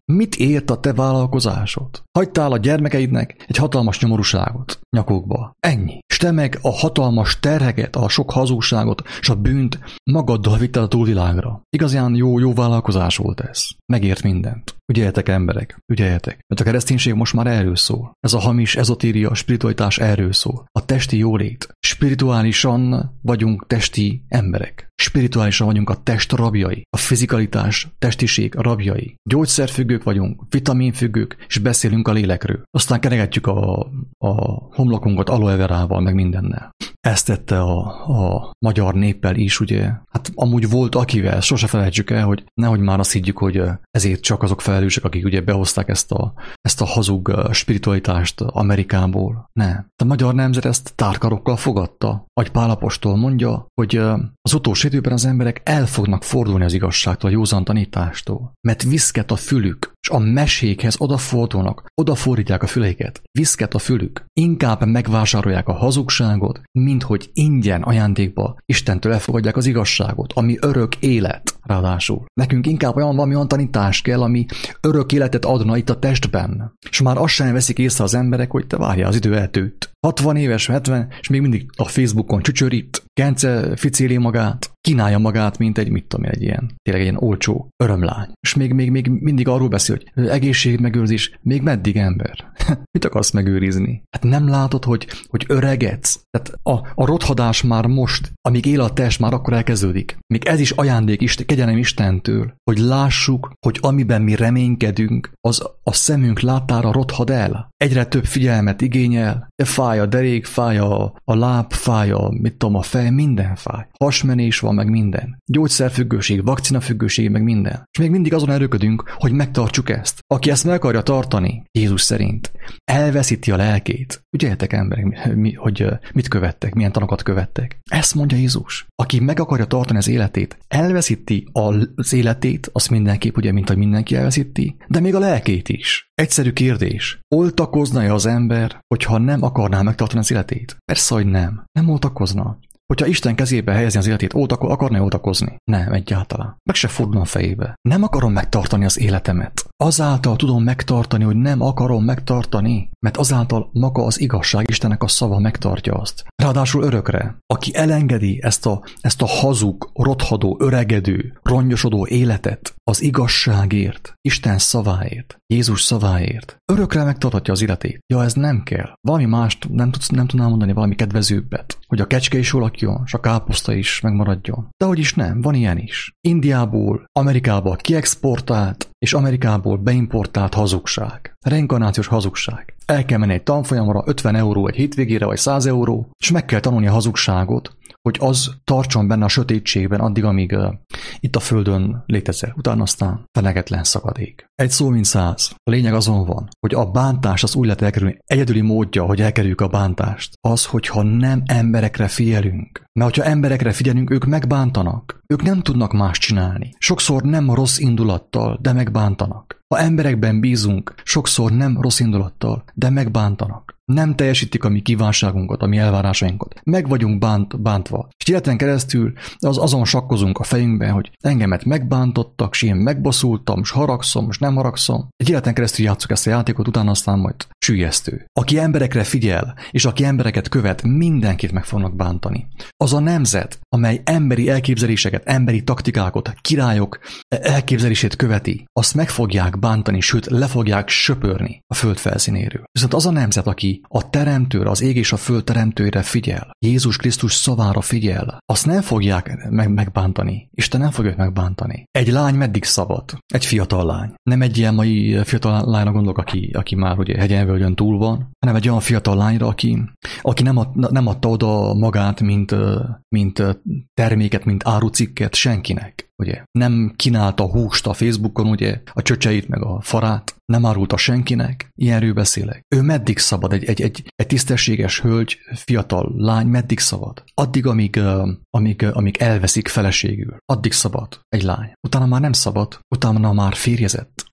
A: Mit ért a te vállalkozásod? Hagytál a gyermekeidnek egy hatalmas nyomorúságot nyakukba. Ennyi. És te meg a hatalmas terheket, a sok hazugságot és a bűnt magaddal vitted a túlvilágra. Igazán jó, jó vállalkozás volt ez. Megért mindent. Ügyeljetek, emberek, ügyeljetek. Mert a kereszténység most már erről szól. Ez a hamis ezotéria, spiritualitás erről szól. A testi jólét. Spirituálisan vagyunk testi emberek. Spirituálisan vagyunk a test rabjai. A fizikalitás, testiség rabjai. Gyógyszerfüggők vagyunk, vitaminfüggők, és beszélünk a lélekről. Aztán kenegetjük a, a homlokunkat aloe verával, meg mindennel. Ezt tette a, a magyar néppel is, ugye. Hát amúgy volt akivel, sose felejtsük el, hogy nehogy már azt higgyük, hogy ezért csak azok felelősek, akik ugye behozták ezt a, ezt a hazug spiritualitást Amerikából. Nem. A magyar nemzet ezt tárkarokkal fogadta. Ahogy Pál apostol mondja, hogy az utolsó időben az emberek el fognak fordulni az igazságtól, a józan tanítástól. Mert viszket a fülük, és a mesékhez odafordulnak, odafordítják a füleiket. Viszket a fülük. Inkább megvásárolják a hazugságot, mint hogy ingyen ajándékba Istentől elfogadják az igazságot, ami örök élet. Ráadásul. Nekünk inkább olyan valami olyan tanítás kell, ami örök életet adna itt a testben. És már azt sem veszik észre az emberek, hogy te várjál, az idő eltűnt. hatvan éves, hetven, és még mindig a Facebookon csücsörít, kence ficéli magát, kínálja magát, mint egy, mit tudom én, egy ilyen, tényleg egy ilyen olcsó örömlány. És még, még, még mindig arról beszél, hogy egészségmegőrzés, még meddig ember? Mit akarsz megőrizni? Hát nem látod, hogy, hogy öregedsz? Tehát a, a rothadás már most, amíg él a test, már akkor elkezdődik. Még ez is ajándék, Isten, kegyelem Istentől, hogy lássuk, hogy amiben mi reménykedünk, az a szemünk látára rothad el. Egyre több figyelmet igényel, fáj a derék, fáj a, a láb, fáj a, mit tudom, a fej, minden fáj. Hasmenés van, meg minden. Gyógyszerfüggőség, vakcinafüggőség, meg minden. És még mindig azon erőködünk, hogy megtartsuk ezt. Aki ezt meg akarja tartani, Jézus szerint, elveszíti a lelkét. Ügyeljetek, emberek, mi, hogy mit követtek, milyen tanokat követtek. Ezt mondja Jézus. Aki meg akarja tartani az életét, elveszíti az életét, azt mindenképp, ugye, mint hogy mindenki elveszíti, de még a lelkét is. Egyszerű kérdés. Oltakozna-e az ember, hogyha nem akarná megtartani az életét? Persze, hogy nem. Nem oltakozna. Hogyha Isten kezébe helyezni az életét, oltako- akarna oltakozni? Nem, egyáltalán. Meg se fordul a fejébe. Nem akarom megtartani az életemet. Azáltal tudom megtartani, hogy nem akarom megtartani, mert azáltal maga az igazság, Istennek a szava megtartja azt. Ráadásul örökre. Aki elengedi ezt a, ezt a hazug, rothadó, öregedő, rongyosodó életet az igazságért, Isten szaváért, Jézus szaváért, örökre megtarthatja az életét. Ja, ez nem kell. Valami mást nem, tudsz, nem tudnám mondani, valami kedvezőbbet. Hogy a kecske is jól lakjon, és a káposzta is megmaradjon. De hogy is nem, van ilyen is. Indiából, Amerikába kiexportált, és Amerikából beimportált hazugság. Reinkarnációs hazugság. El kell menni egy tanfolyamra, ötven euró egy hétvégére, vagy száz euró, és meg kell tanulni a hazugságot, hogy az tartson benne a sötétségben addig, amíg uh, itt a Földön létezel. Utána aztán fenegetlen szakadék. Egy szó mint száz. A lényeg azon van, hogy a bántást az úgy lehet elkerülni. Egyedüli módja, hogy elkerüljük a bántást, az, hogyha nem emberekre figyelünk. Mert hogyha emberekre figyelünk, ők megbántanak. Ők nem tudnak más csinálni. Sokszor nem rossz indulattal, de megbántanak. Ha emberekben bízunk, sokszor nem rossz indulattal, de megbántanak. Nem teljesítik a mi kívánságunkat, a mi elvárásainkat. Meg vagyunk bánt, bántva. És életen keresztül az, azon sakkozunk a fejünkben, hogy engemet megbántottak, és én megbosszultam, és haragszom, és nem haragszom. Egy életen keresztül játsszuk ezt a játékot, utána aztán majd süllyesztő. Aki emberekre figyel, és aki embereket követ, mindenkit meg fognak bántani. Az a nemzet, amely emberi elképzeléseket, emberi taktikákat, királyok elképzelését követi, azt meg fogják bántani, sőt le fogják söpörni a föld felszínéről. Viszont az a nemzet, aki a teremtőre, az ég és a föld teremtőre figyel, Jézus Krisztus szavára figyel, azt nem fogják meg- megbántani. Isten nem fogja megbántani. Egy lány meddig szabad? Egy fiatal lány. Nem egy ilyen mai fiatal lányra gondolok, aki, aki már ugye hegyen-völgyön túl van, hanem egy olyan fiatal lányra, aki, aki nem, ad, nem adta oda magát, mint, mint terméket, mint árucikket senkinek. Ugye? Nem kínálta húst a Facebookon, ugye, a csöcseit meg a farát, nem árulta senkinek, ilyenről beszélek. Ő meddig szabad, egy, egy, egy, egy tisztességes hölgy, fiatal lány meddig szabad? Addig, amíg, uh, amíg, uh, amíg elveszik feleségül. Addig szabad egy lány. Utána már nem szabad, utána már férjezett.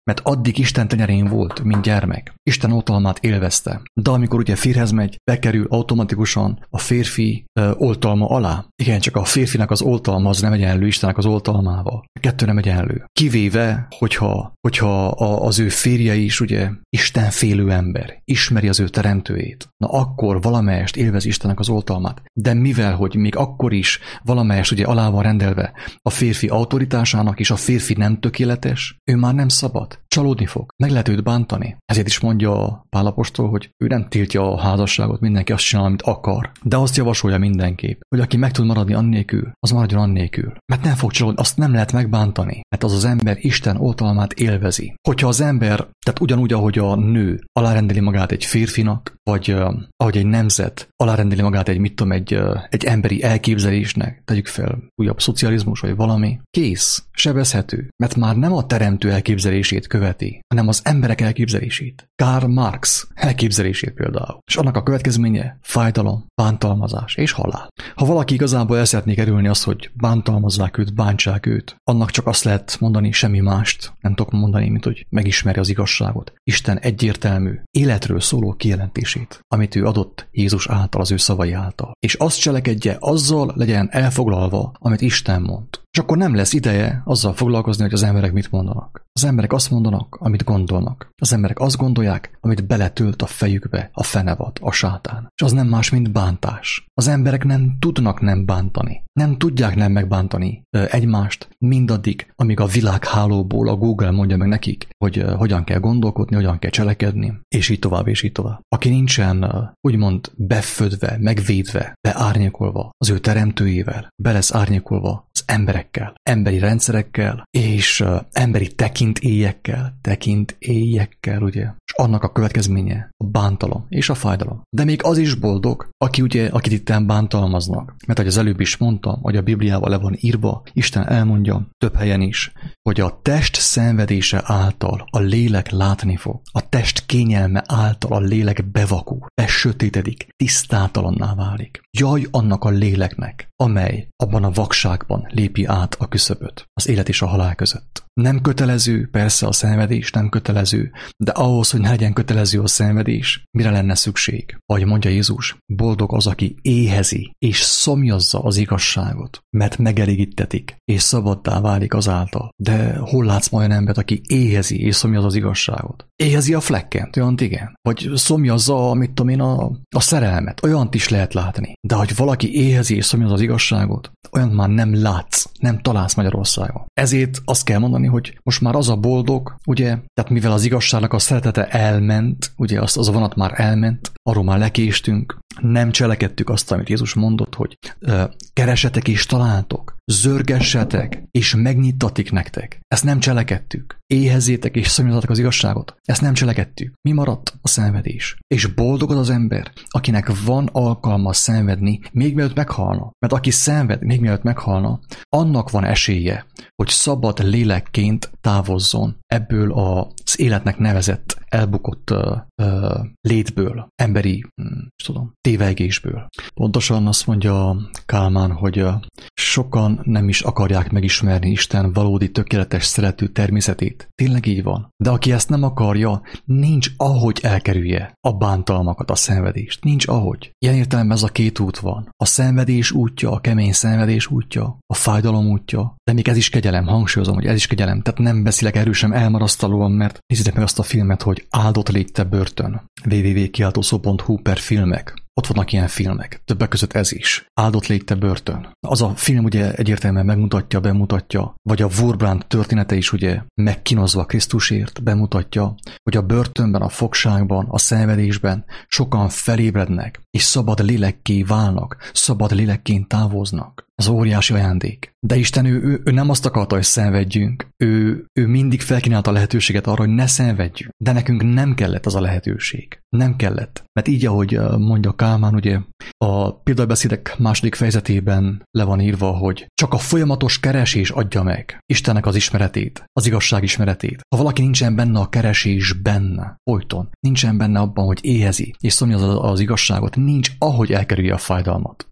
A: mert addig Isten tenyerén volt, mint gyermek. Isten oltalmát élvezte. De amikor ugye férhez megy, bekerül automatikusan a férfi ö, oltalma alá. Igen, csak a férfinak az oltalma az nem egyenlő Istennek az oltalmával. A kettő nem egyenlő. Kivéve, hogyha, hogyha a, az ő férje is ugye istenfélő ember, ismeri az ő teremtőjét, na akkor valamelyest élvez Istennek az oltalmát. De mivel, hogy még akkor is valamelyest ugye alá van rendelve a férfi autoritásának, és a férfi nem tökéletes, ő már nem szabad. Csalódni fog. Meg lehet őt bántani. Ezért is mondja Pál apostol, hogy ő nem tiltja a házasságot, mindenki azt csinál, amit akar. De azt javasolja mindenképp, hogy aki meg tud maradni annélkül, az maradjon annélkül. Mert nem fog csalódni, azt nem lehet megbántani. Mert az az ember Isten oltalmát élvezi. Hogyha az ember, tehát ugyanúgy, ahogy a nő alárendeli magát egy férfinak, vagy uh, ahogy egy nemzet alárendeli magát egy, mit tudom, egy, uh, egy emberi elképzelésnek, tegyük fel, újabb szocializmus, vagy valami, kész, sebezhető, mert már nem a teremtő elképzelését követi, hanem az emberek elképzelését. Karl Marx elképzelését például. És annak a következménye fájdalom, bántalmazás és halál. Ha valaki igazából el szeretné kerülni azt, hogy bántalmazzák őt, bántsák őt, annak csak azt lehet mondani, semmi mást nem tudok mondani, mint hogy megismeri az igazságot. Isten egyértelmű, életről szóló kijelentését, amit ő adott Jézus által, az ő szavai által. És azt cselekedje, azzal legyen elfoglalva, amit Isten mond. És akkor nem lesz ideje azzal foglalkozni, hogy az emberek mit mondanak. Az emberek azt mondanak, amit gondolnak. Az emberek azt gondolják, amit beletölt a fejükbe a fenevad, a sátán. És az nem más, mint bántás. Az emberek nem tudnak nem bántani. Nem tudják nem megbántani egymást mindaddig, amíg a világhálóból a Google mondja meg nekik, hogy hogyan kell gondolkodni, hogyan kell cselekedni, és így tovább, és így tovább. Aki nincsen úgymond befödve, megvédve, beárnyékolva az ő teremtőjével, be lesz árnyékolva az emberekkel, emberi rendszerekkel, és emberi tekintélyekkel, tekintélyekkel, ugye? És annak a következménye a bántalom és a fájdalom. De még az is boldog, aki ugye, akit itten bántalmaznak. Mert ahogy az előbb is mondtam, hogy a Bibliával le van írva, Isten elmondja több helyen is, hogy a test szenvedése által a lélek látni fog. A test kényelme által a lélek bevakul, besötétedik, tisztátalanná válik. Jaj annak a léleknek, amely abban a vakságban lépi át a küszöböt, az élet és a halál között. Nem kötelező, persze a szenvedés nem kötelező, de ahhoz, hogy ne legyen kötelező a szenvedés, mire lenne szükség? Ahogy mondja Jézus, boldog az, aki éhezi és szomjazza az igazságot, mert megelégítetik, és szabaddá válik azáltal. De hol látsz ma olyan embert, aki éhezi és szomjazza az igazságot? Éhezi a flekkent, olyant igen. Vagy szomjazza, mit tudom én, a, a szerelmet, olyant is lehet látni. De hogy valaki éhezi és szomjazza az igazságot, olyan már nem látsz, nem találsz Magyarországon. Ezért azt kell mondani, hogy most már az a boldog, ugye, tehát mivel az igazságnak a szeretete elment, ugye az, az a vonat már elment, arról már lekéstünk, nem cselekedtük azt, amit Jézus mondott, hogy uh, keresetek és találtok, zörgessetek és megnyitatik nektek. Ezt nem cselekedtük. Éhezétek és szomjazatok az igazságot. Ezt nem cselekedtük. Mi maradt? A szenvedés. És boldog az az ember, akinek van alkalma szenvedni, még mielőtt meghalna. Mert aki szenved, még mielőtt meghalna, annak van esélye, hogy szabad lélekként távozzon ebből az életnek nevezett elbukott uh, uh, létből, emberi, hm, tudom, tévegésből. Pontosan azt mondja Kálmán, hogy uh, sokan nem is akarják megismerni Isten valódi, tökéletes, szerető természetét. Tényleg így van. De aki ezt nem akarja, nincs ahogy elkerülje a bántalmakat, a szenvedést. Nincs ahogy. Ilyen értelemben ez a két út van. A szenvedés útja, a kemény szenvedés útja, a fájdalom útja, de még ez is kegyelem, hangsúlyozom, hogy ez is kegyelem. Tehát nem beszélek erősen elmarasztalóan, mert nézzétek meg azt a filmet, hogy Áldott légy te börtön. double-u double-u double-u pont kiáltószó pont hu per filmek. Ott vannak ilyen filmek, többek között ez is. Áldott légy te börtön. Az a film ugye egyértelműen megmutatja, bemutatja, vagy a Wurmbrand története is ugye megkínozva Krisztusért bemutatja, hogy a börtönben, a fogságban, a szenvedésben sokan felébrednek, és szabad lélekké válnak, szabad lélekként távoznak. Az óriási ajándék. De Isten ő, ő, ő nem azt akarta, hogy szenvedjünk. Ő, ő mindig felkínálta a lehetőséget arra, hogy ne szenvedjünk. De nekünk nem kellett az a lehetőség. Nem kellett. Mert így, ahogy mondja Kálmán, ugye a példabeszédek második fejezetében le van írva, hogy csak a folyamatos keresés adja meg Istennek az ismeretét, az igazság ismeretét. Ha valaki nincsen benne a keresésben, folyton, nincsen benne abban, hogy éhezi, és szomja az, az igazságot, nincs ahogy elkerülje a fájdalmat.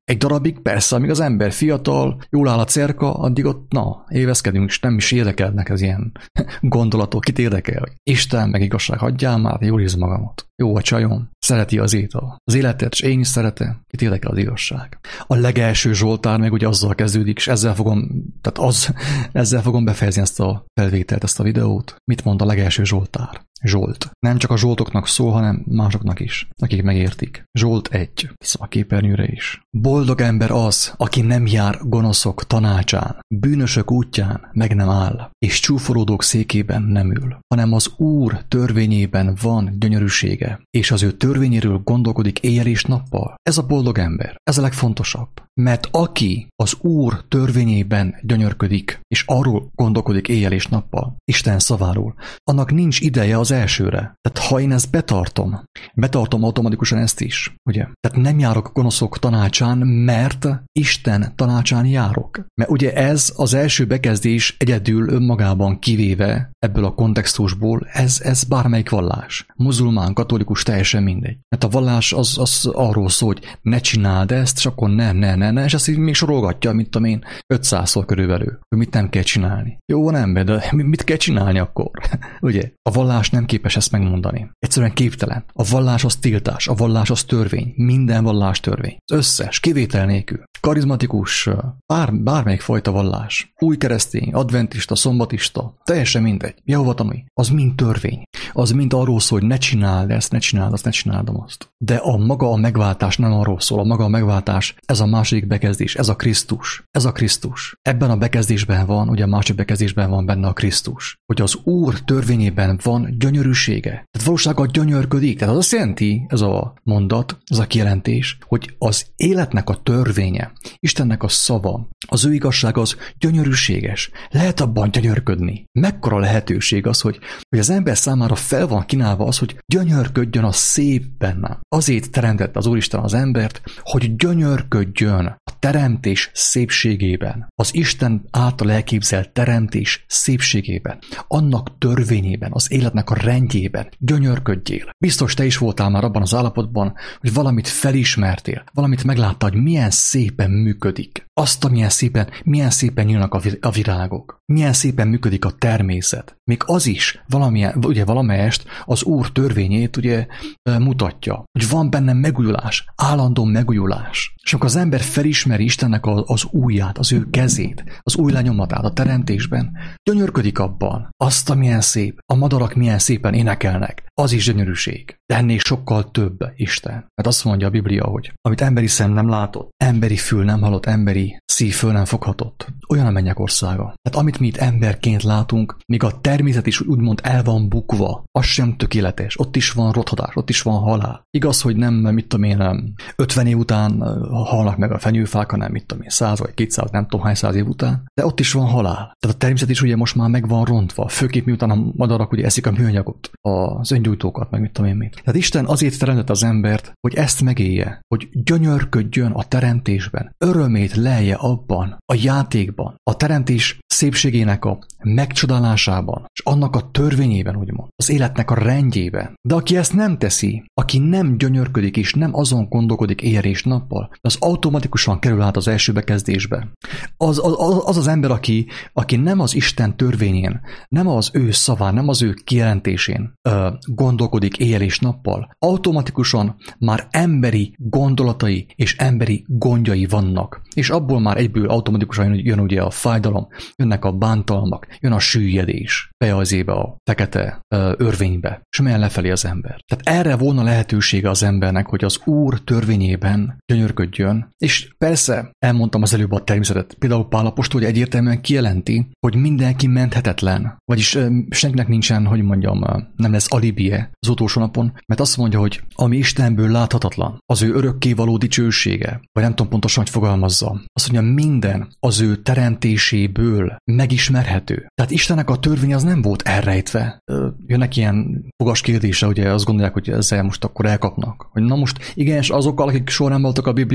A: Egy darabig persze, amíg az ember fiatal, jól áll a cerka, addig ott, na, éveszkedünk, és nem is érdekelnek ez ilyen gondolatok, kit érdekel. Isten meg igazság, hagyjál már, jól érzi magamat. Jó a csajom, szereti az étel. Az életet, és én is szeretem, kit érdekel az igazság. A legelső Zsoltár meg ugye azzal kezdődik, és ezzel fogom, tehát az, ezzel fogom befejezni ezt a felvételt, ezt a videót. Mit mond a legelső Zsoltár? Zsolt. Nem csak a zsoltoknak szól, hanem másoknak is, akik megértik. Zsolt egy. Szóval a képernyőre is. Boldog ember az, aki nem jár gonoszok tanácsán, bűnösök útján meg nem áll, és csúfolódók székében nem ül, hanem az Úr törvényében van gyönyörűsége, és az ő törvényéről gondolkodik éjjel és nappal. Ez a boldog ember. Ez a legfontosabb. Mert aki az Úr törvényében gyönyörködik, és arról gondolkodik éjjel és nappal, Isten szaváról, annak nincs ideje az elsőre. Tehát ha én ezt betartom, betartom automatikusan ezt is, ugye? Tehát nem járok gonoszok tanácsán, mert Isten tanácsán járok. Mert ugye ez az első bekezdés egyedül önmagában kivéve ebből a kontextusból, ez, ez bármelyik vallás. Muzulmán, katolikus, teljesen mindegy. Mert a vallás az, az arról szól, hogy ne csináld ezt, és akkor nem, ne, ne, ne, és ezt így még sorolgatja, mint tudom én, ötszázszor körülbelül, hogy mit nem kell csinálni. Jó, nem, de mit kell csinálni akkor? Ugye? A vallás nem képes ezt megmondani. Egyszerűen képtelen. A vallás az tiltás, a vallás az törvény, minden vallás törvény. Az összes, kivétel nélkül. Karizmatikus, bár, bármelyik fajta vallás. Új keresztény, adventista, szombatista, teljesen mindegy. Jehova tanúi, az mind törvény. Az mind arról szól, hogy ne csináld ezt, ne csináld azt, ne csináld azt. De a maga a megváltás nem arról szól. A maga a megváltás, ez a második bekezdés, ez a Krisztus. Ez a Krisztus. Ebben a bekezdésben van, ugye a másik bekezdésben van benne a Krisztus. Hogy az Úr törvényében van gyönyörűsége. Tehát valósággal gyönyörködik. Tehát az azt jelenti, ez a mondat, ez a kijelentés, hogy az életnek a törvénye, Istennek a szava, az ő igazság az gyönyörűséges. Lehet abban gyönyörködni. Mekkora lehetőség az, hogy, hogy az ember számára fel van kínálva az, hogy gyönyörködjön a szép benne. Azért teremtett az Úristen az embert, hogy gyönyörködjön a teremtés szépségében. Az Isten által elképzelt teremtés szépségében. Annak törvényében, az életnek a rendjében. Gyönyörködjél. Biztos te is voltál már abban az állapotban, hogy valamit felismertél, valamit megláttál, hogy milyen szépen működik. Azt, milyen szépen, milyen szépen nyílnak a virágok. Milyen szépen működik a természet. Még az is valamilyen, ugye valamelyest az Úr törvényét ugye mutatja, hogy van benne megújulás, állandó megújulás. És amikor az ember felismeri Istennek az ujját, az ő kezét, az új lenyomatát a teremtésben, gyönyörködik abban. Azt, amilyen szép, a madarak milyen szépen énekelnek, az is gyönyörűség. De ennél sokkal több Isten. Mert azt mondja a Biblia, hogy amit emberi szem nem látott, emberi fül nem hallott, emberi szív föl nem foghatott. Olyan a mennyek országa. Tehát amit mi itt emberként látunk, még a természet is úgymond el van bukva, az sem tökéletes. Ott is van rothadás, ott is van halál. Igaz, hogy nem, mit tudom én, ötven év után halnak meg a fenyőfák, hanem mit tudom én, száz vagy kétszáz, nem tudom hány száz év után. De ott is van halál. Tehát a természet is ugye most már meg van rontva. Főképp miután a madarak ugye eszik a műanyagot, az öngyújtókat, meg mit tudom én mit. Tehát Isten azért teremtett az embert, hogy ezt megélje, hogy gyönyörködjön a teremtésben, örömét lelje abban, a játékban, a teremtés szépségének a megcsodálásában, és annak a törvényében, úgymond, az életnek a rendjében. De aki ezt nem teszi, aki nem gyönyörködik és nem azon gondolkodik éjjel és nappal, az automatikusan kerül át az első bekezdésbe. Az az, az, az ember, aki, aki nem az Isten törvényén, nem az ő szaván, nem az ő kijelentésén ö, gondolkodik éjjel és nappal, automatikusan már emberi gondolatai és emberi gondjai vannak. És abból már egyből automatikusan jön, jön ugye a fájdalom, jönnek a bántalmak, jön a süllyedés bejazébe a fekete ö, örvénybe, és melyen lefelé az ember. Tehát erre volna lehetősége az embernek, hogy az Úr törvényében gyönyörködjön, és persze elmondtam az előbb a természetet. Például Pál apostol egyértelműen kijelenti, hogy mindenki menthetetlen, vagyis ö, senkinek nincsen, hogy mondjam, ö, nem lesz alibije az utolsó napon, mert azt mondja, hogy ami Istenből láthatatlan, az ő örökkévaló dicsősége, vagy nem tudom pontosan, hogy fogalmazza, azt mondja, minden az ő teremtéséből megismerhető. Tehát Istennek a törvény az nem volt elrejtve. Jönnek ilyen fogas kérdése, ugye azt gondolják, hogy ezzel most akkor elkapnak. Hogy na most igen, és azokkal, akik soha nem voltak a Bibliában,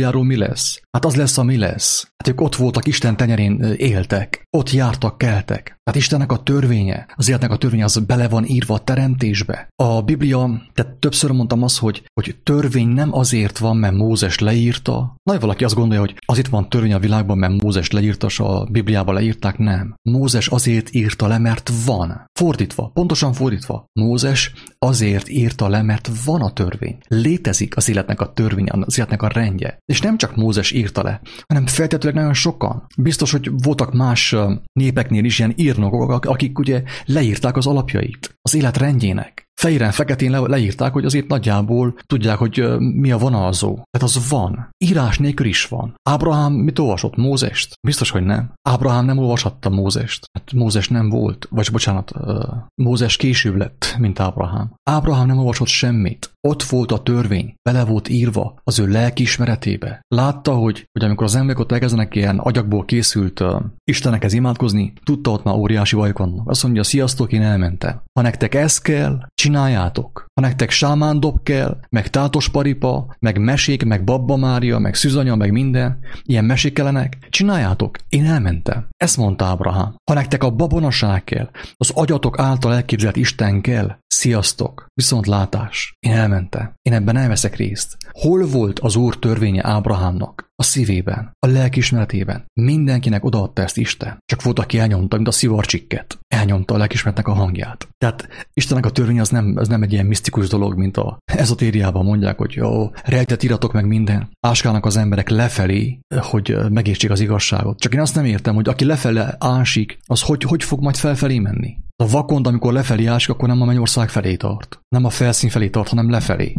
A: Bibliáról mi lesz? Hát az lesz, ami lesz. Hát ők ott voltak, Isten tenyerén éltek, ott jártak, keltek. Tehát Istennek a törvénye, az életnek a törvénye az bele van írva a teremtésbe. A Biblia, tehát többször mondtam azt, hogy, hogy törvény nem azért van, mert Mózes leírta. Nagy valaki azt gondolja, hogy azért van törvény a világban, mert Mózes leírta, és a Bibliában leírták, nem. Mózes azért írta le, mert van. Fordítva, pontosan fordítva. Mózes azért írta le, mert van a törvény. Létezik az életnek a törvény, az életnek a rendje. És nem csak Mózes írta le, hanem feltétlenül nagyon sokan. Biztos, hogy voltak más népeknél is ilyen írnokok, akik ugye leírták az alapjait az élet rendjének. Fehéren-feketén le, leírták, hogy azért nagyjából tudják, hogy uh, mi a vonalzó. Tehát az van. Írás nélkül is van. Ábrahám mit olvasott? Mózest? Biztos, hogy nem. Ábrahám nem olvashatta Mózest. Hát Mózes nem volt, vagy bocsánat, uh, Mózes később lett, mint Ábrahám. Ábrahám nem olvasott semmit. Ott volt a törvény, bele volt írva az ő lelkiismeretébe. Látta, hogy, hogy amikor az emberek ott elkezdenek ilyen agyakból készült uh, Istenekhez imádkozni, tudta, ott már óriási bajok vannak. Azt mondja, sziasztok, én elmentem. Ha nektek ez kell, csináljátok. Ha nektek sámándob kell, meg tátos paripa, meg mesék, meg Babba Mária, meg Szűzanya, meg minden, ilyen mesék kellenek, csináljátok. Én elmentem. Ezt mondta Ábrahám. Ha nektek a babonaság kell, az agyatok által elképzelt Isten kell, sziasztok, viszontlátás. Én elmentem. Én ebben elveszek részt. Hol volt az Úr törvénye Ábrahámnak? A szívében, a lelkiismeretében. Mindenkinek odaadta ezt Isten. Csak volt, aki elnyomta, mint a szivarcsikket. Elnyomta a lelkiismeretnek a hangját. Tehát Istennek a törvény az nem, az nem egy ilyen misztikus dolog, mint a ezotériában mondják, hogy jó, rejtett iratok meg minden. Áskálnak az emberek lefelé, hogy megértsék az igazságot. Csak én azt nem értem, hogy aki lefele ásik, az hogy, hogy fog majd felfelé menni? A vakond, amikor lefelé ásik, akkor nem a mennyország felé tart. Nem a felszín felé tart, hanem lefelé.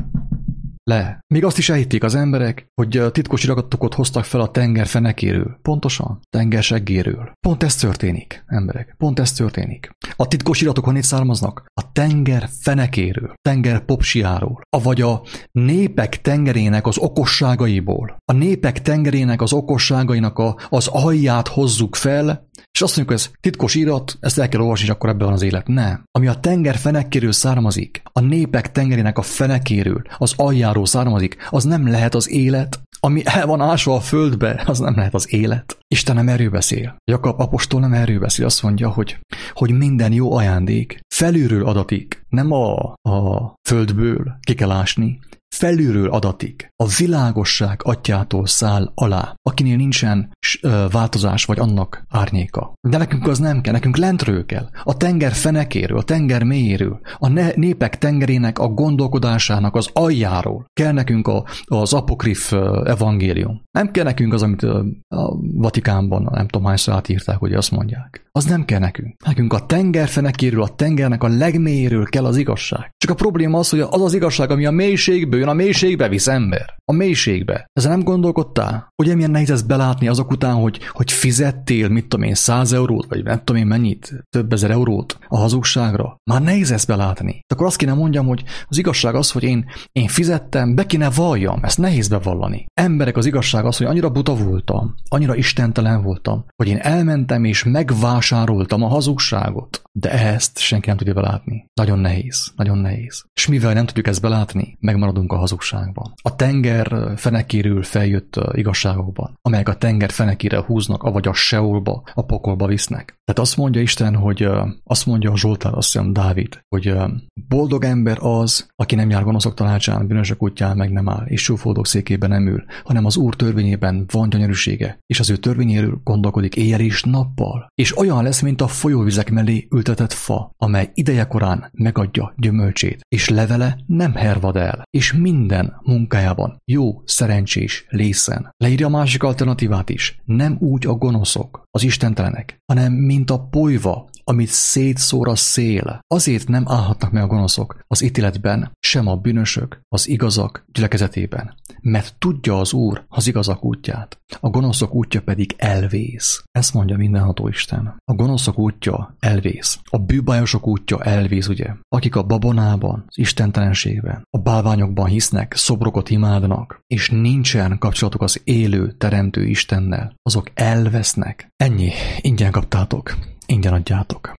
A: Le. Még azt is elhitték az emberek, hogy titkos iratokat hoztak fel a tenger fenekéről. Pontosan. Tenger seggéről. Pont ez történik, emberek. Pont ez történik. A titkos iratok honnét származnak? A tenger fenekéről. Tenger popsiáról. Vagy a népek tengerének az okosságaiból. A népek tengerének az okosságainak a, az alját hozzuk fel, és azt mondjuk, ez titkos irat, ezt el kell olvasni, és akkor ebben van az élet. Nem. Ami a tenger fenekéről származik, a népek tengerének a fenekéről, az aljáról származik, az nem lehet az élet. Ami el van ásva a földbe, az nem lehet az élet. Isten nem erről beszél. Jakab apostol nem erről beszél. Azt mondja, hogy, hogy minden jó ajándék felülről adatik. Nem a, a földből ki kell ásni, felülről adatik. A világosság atyától száll alá, akinél nincsen ö, változás vagy annak árnyéka. De nekünk az nem kell, nekünk lentről kell. A tenger fenekéről, a tenger mélyéről, a ne- népek tengerének a gondolkodásának az aljáról kell nekünk a, az apokrif evangélium. Nem kell nekünk az, amit a Vatikánban, nem tudom hányszor átírták, hogy azt mondják. Az nem kell nekünk. Nekünk a tenger fenekéről, a tengernek a legmélyéről kell az igazság. Csak a probléma az, hogy az az igazság, ami a mélységből jön, a mélységbe visz ember. A mélységbe. Ezzel nem gondolkodtál? Ugye milyen nehéz ezt belátni azok után, hogy, hogy fizettél, mit tudom én, száz eurót, vagy nem tudom én mennyit, több ezer eurót a hazugságra? Már nehéz ezt belátni. Akkor azt kéne mondjam, hogy az igazság az, hogy én, én fizettem, be kéne valljam. Ezt nehéz bevallani. Emberek, az igazság az, hogy annyira buta voltam, annyira istentelen voltam, hogy én elmentem és megvásároltam a hazugságot. De ezt senki nem tudja belátni. Nagyon nehéz, nagyon nehéz. És mivel nem tudjuk ezt belátni, megmaradunk a hazugságban. A tenger fenekéről feljött igazságokban, amelyek a tenger fenekére húznak, avagy a Seolba, a pokolba visznek. Tehát azt mondja Isten, hogy azt mondja a Zsoltár, azt hiszem Dávid, hogy boldog ember az, aki nem jár gonoszok tanácsán, bűnösök útján meg nem áll, és zsúfoldok székében nem ül, hanem az Úr törvényében van gyönyörűsége, és az ő törvényéről gondolkodik éjjel és nappal. És olyan lesz, mint a folyóvizek mellé ültetett fa, amely idejekorán megadja gyümölcsét, és levele nem hervad el, és minden munkájában jó, szerencsés lészen. Leírja a másik alternatívát is. Nem úgy a gonoszok, az istentelenek, hanem mint a polyva, amit szétszór a szél. Azért nem állhatnak meg a gonoszok az ítéletben, sem a bűnösök az igazak gyülekezetében. Mert tudja az Úr az igazak útját, a gonoszok útja pedig elvész. Ezt mondja mindenható Isten. A gonoszok útja elvész. A bűbájosok útja elvész, ugye? Akik a babonában, az istentelenségben, a bálványokban hisznek, szobrokat imádnak, és nincsen kapcsolatuk az élő, teremtő Istennel, azok elvesznek. Ennyi. Ingyen kaptátok. Ingyen adjátok.